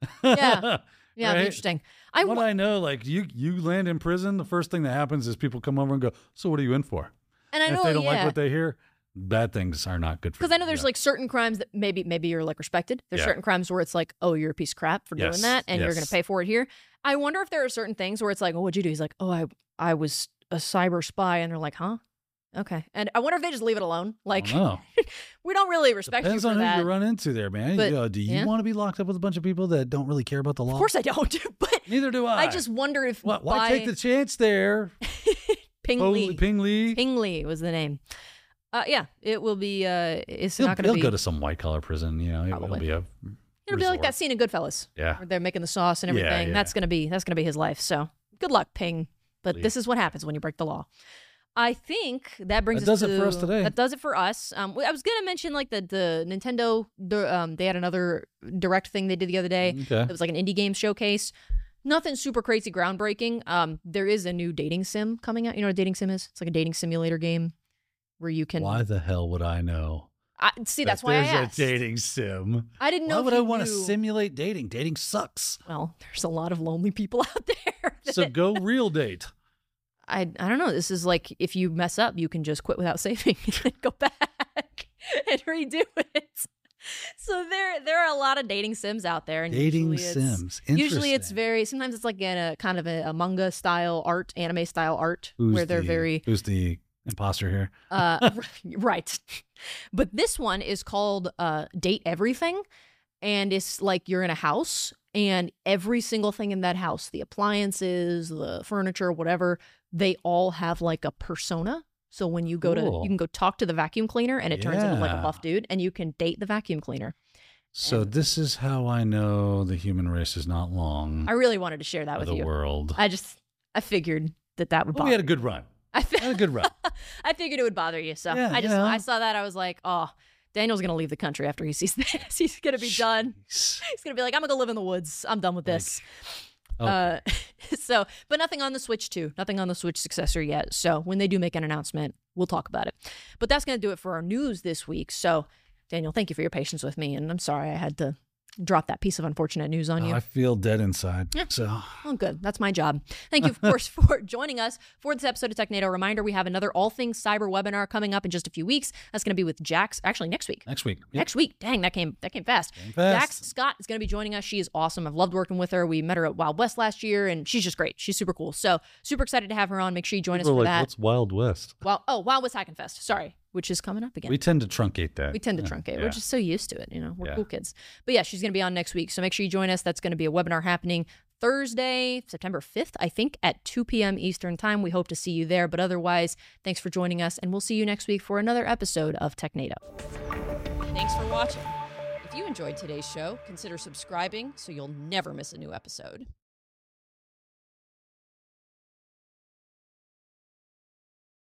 Yeah. Yeah, Right? interesting. I know, like you land in prison, the first thing that happens is people come over and go, so what are you in for? And I know, if they don't like what they hear, bad things are not good for you. Because I know there's like certain crimes that maybe you're like respected. There's certain crimes where it's like, oh, you're a piece of crap for doing that, and you're going to pay for it here. I wonder if there are certain things where it's like, oh, what'd you do? He's like, oh, I was a cyber spy, and they're like, huh? Okay. And I wonder if they just leave it alone. Like, we don't really respect Depends you for on that. who you run into there, man. But, do you want to be locked up with a bunch of people that don't really care about the law? Of course I don't. But neither do I. I just wonder if why take the chance there? Ping Lee. Ping Lee. Ping Lee was the name. Yeah, it will be. It's he'll, not going to be. He'll go to some white collar prison. You know, it'll be a. It'll be like that scene in Goodfellas. Yeah, where they're making the sauce and everything. Yeah. That's gonna be his life. So good luck, Ping. But this is what happens when you break the law. I think that brings that us does to... it for us today. That does it for us. I was going to mention like the Nintendo, they had another direct thing they did the other day. Okay. It was like an indie game showcase. Nothing super crazy groundbreaking. There is a new dating sim coming out. You know what a dating sim is? It's like a dating simulator game where you can... Why the hell would I know? That's why I asked. There's a dating sim. I didn't know Why if would you I want to knew. simulate dating? Dating sucks. Well, there's a lot of lonely people out there. So go real date. I don't know. This is like if you mess up, you can just quit without saving and go back and redo it. So there are a lot of dating sims out there. And dating sims. Usually it's sometimes it's like in a kind of a manga style art, anime style art, where they're very... Who's the imposter here? Right. But this one is called Date Everything. And it's like you're in a house and every single thing in that house, the appliances, the furniture, whatever, they all have like a persona. So when you go you can go talk to the vacuum cleaner and it turns into like a buff dude and you can date the vacuum cleaner. So this is how I know the human race is not long. I really wanted to share that with you. The world. I figured that would bother we had a good run. I had a good run. I figured it would bother you. So Yeah, I saw that. I was like, oh, Daniel's going to leave the country after he sees this. He's going to be done. He's going to be like, I'm going to go live in the woods. I'm done with this. Okay. But nothing on the Switch 2, nothing on the Switch successor yet. So when they do make an announcement, we'll talk about it. But that's going to do it for our news this week. So Daniel, thank you for your patience with me. And I'm sorry I had to drop that piece of unfortunate news on you. I feel dead inside. Yeah. So. Oh, good. That's my job. Thank you, of course, for joining us for this episode of TechNado. Reminder, we have another All Things Cyber webinar coming up in just a few weeks. That's going to be with Jax, actually next week. Next week. Yep. Next week. Dang, that came fast. Jax Scott is going to be joining us. She is awesome. I've loved working with her. We met her at Wild West last year, and she's just great. She's super cool. So super excited to have her on. Make sure you join us for that. What's Wild West? Wild West Hackin' Fest. Sorry. Which is coming up again. We tend to truncate that. We're just so used to it. You know, we're cool kids. But yeah, she's going to be on next week. So make sure you join us. That's going to be a webinar happening Thursday, September 5th, I think, at 2 p.m. Eastern Time. We hope to see you there. But otherwise, thanks for joining us. And we'll see you next week for another episode of TechNado. Thanks for watching. If you enjoyed today's show, consider subscribing so you'll never miss a new episode.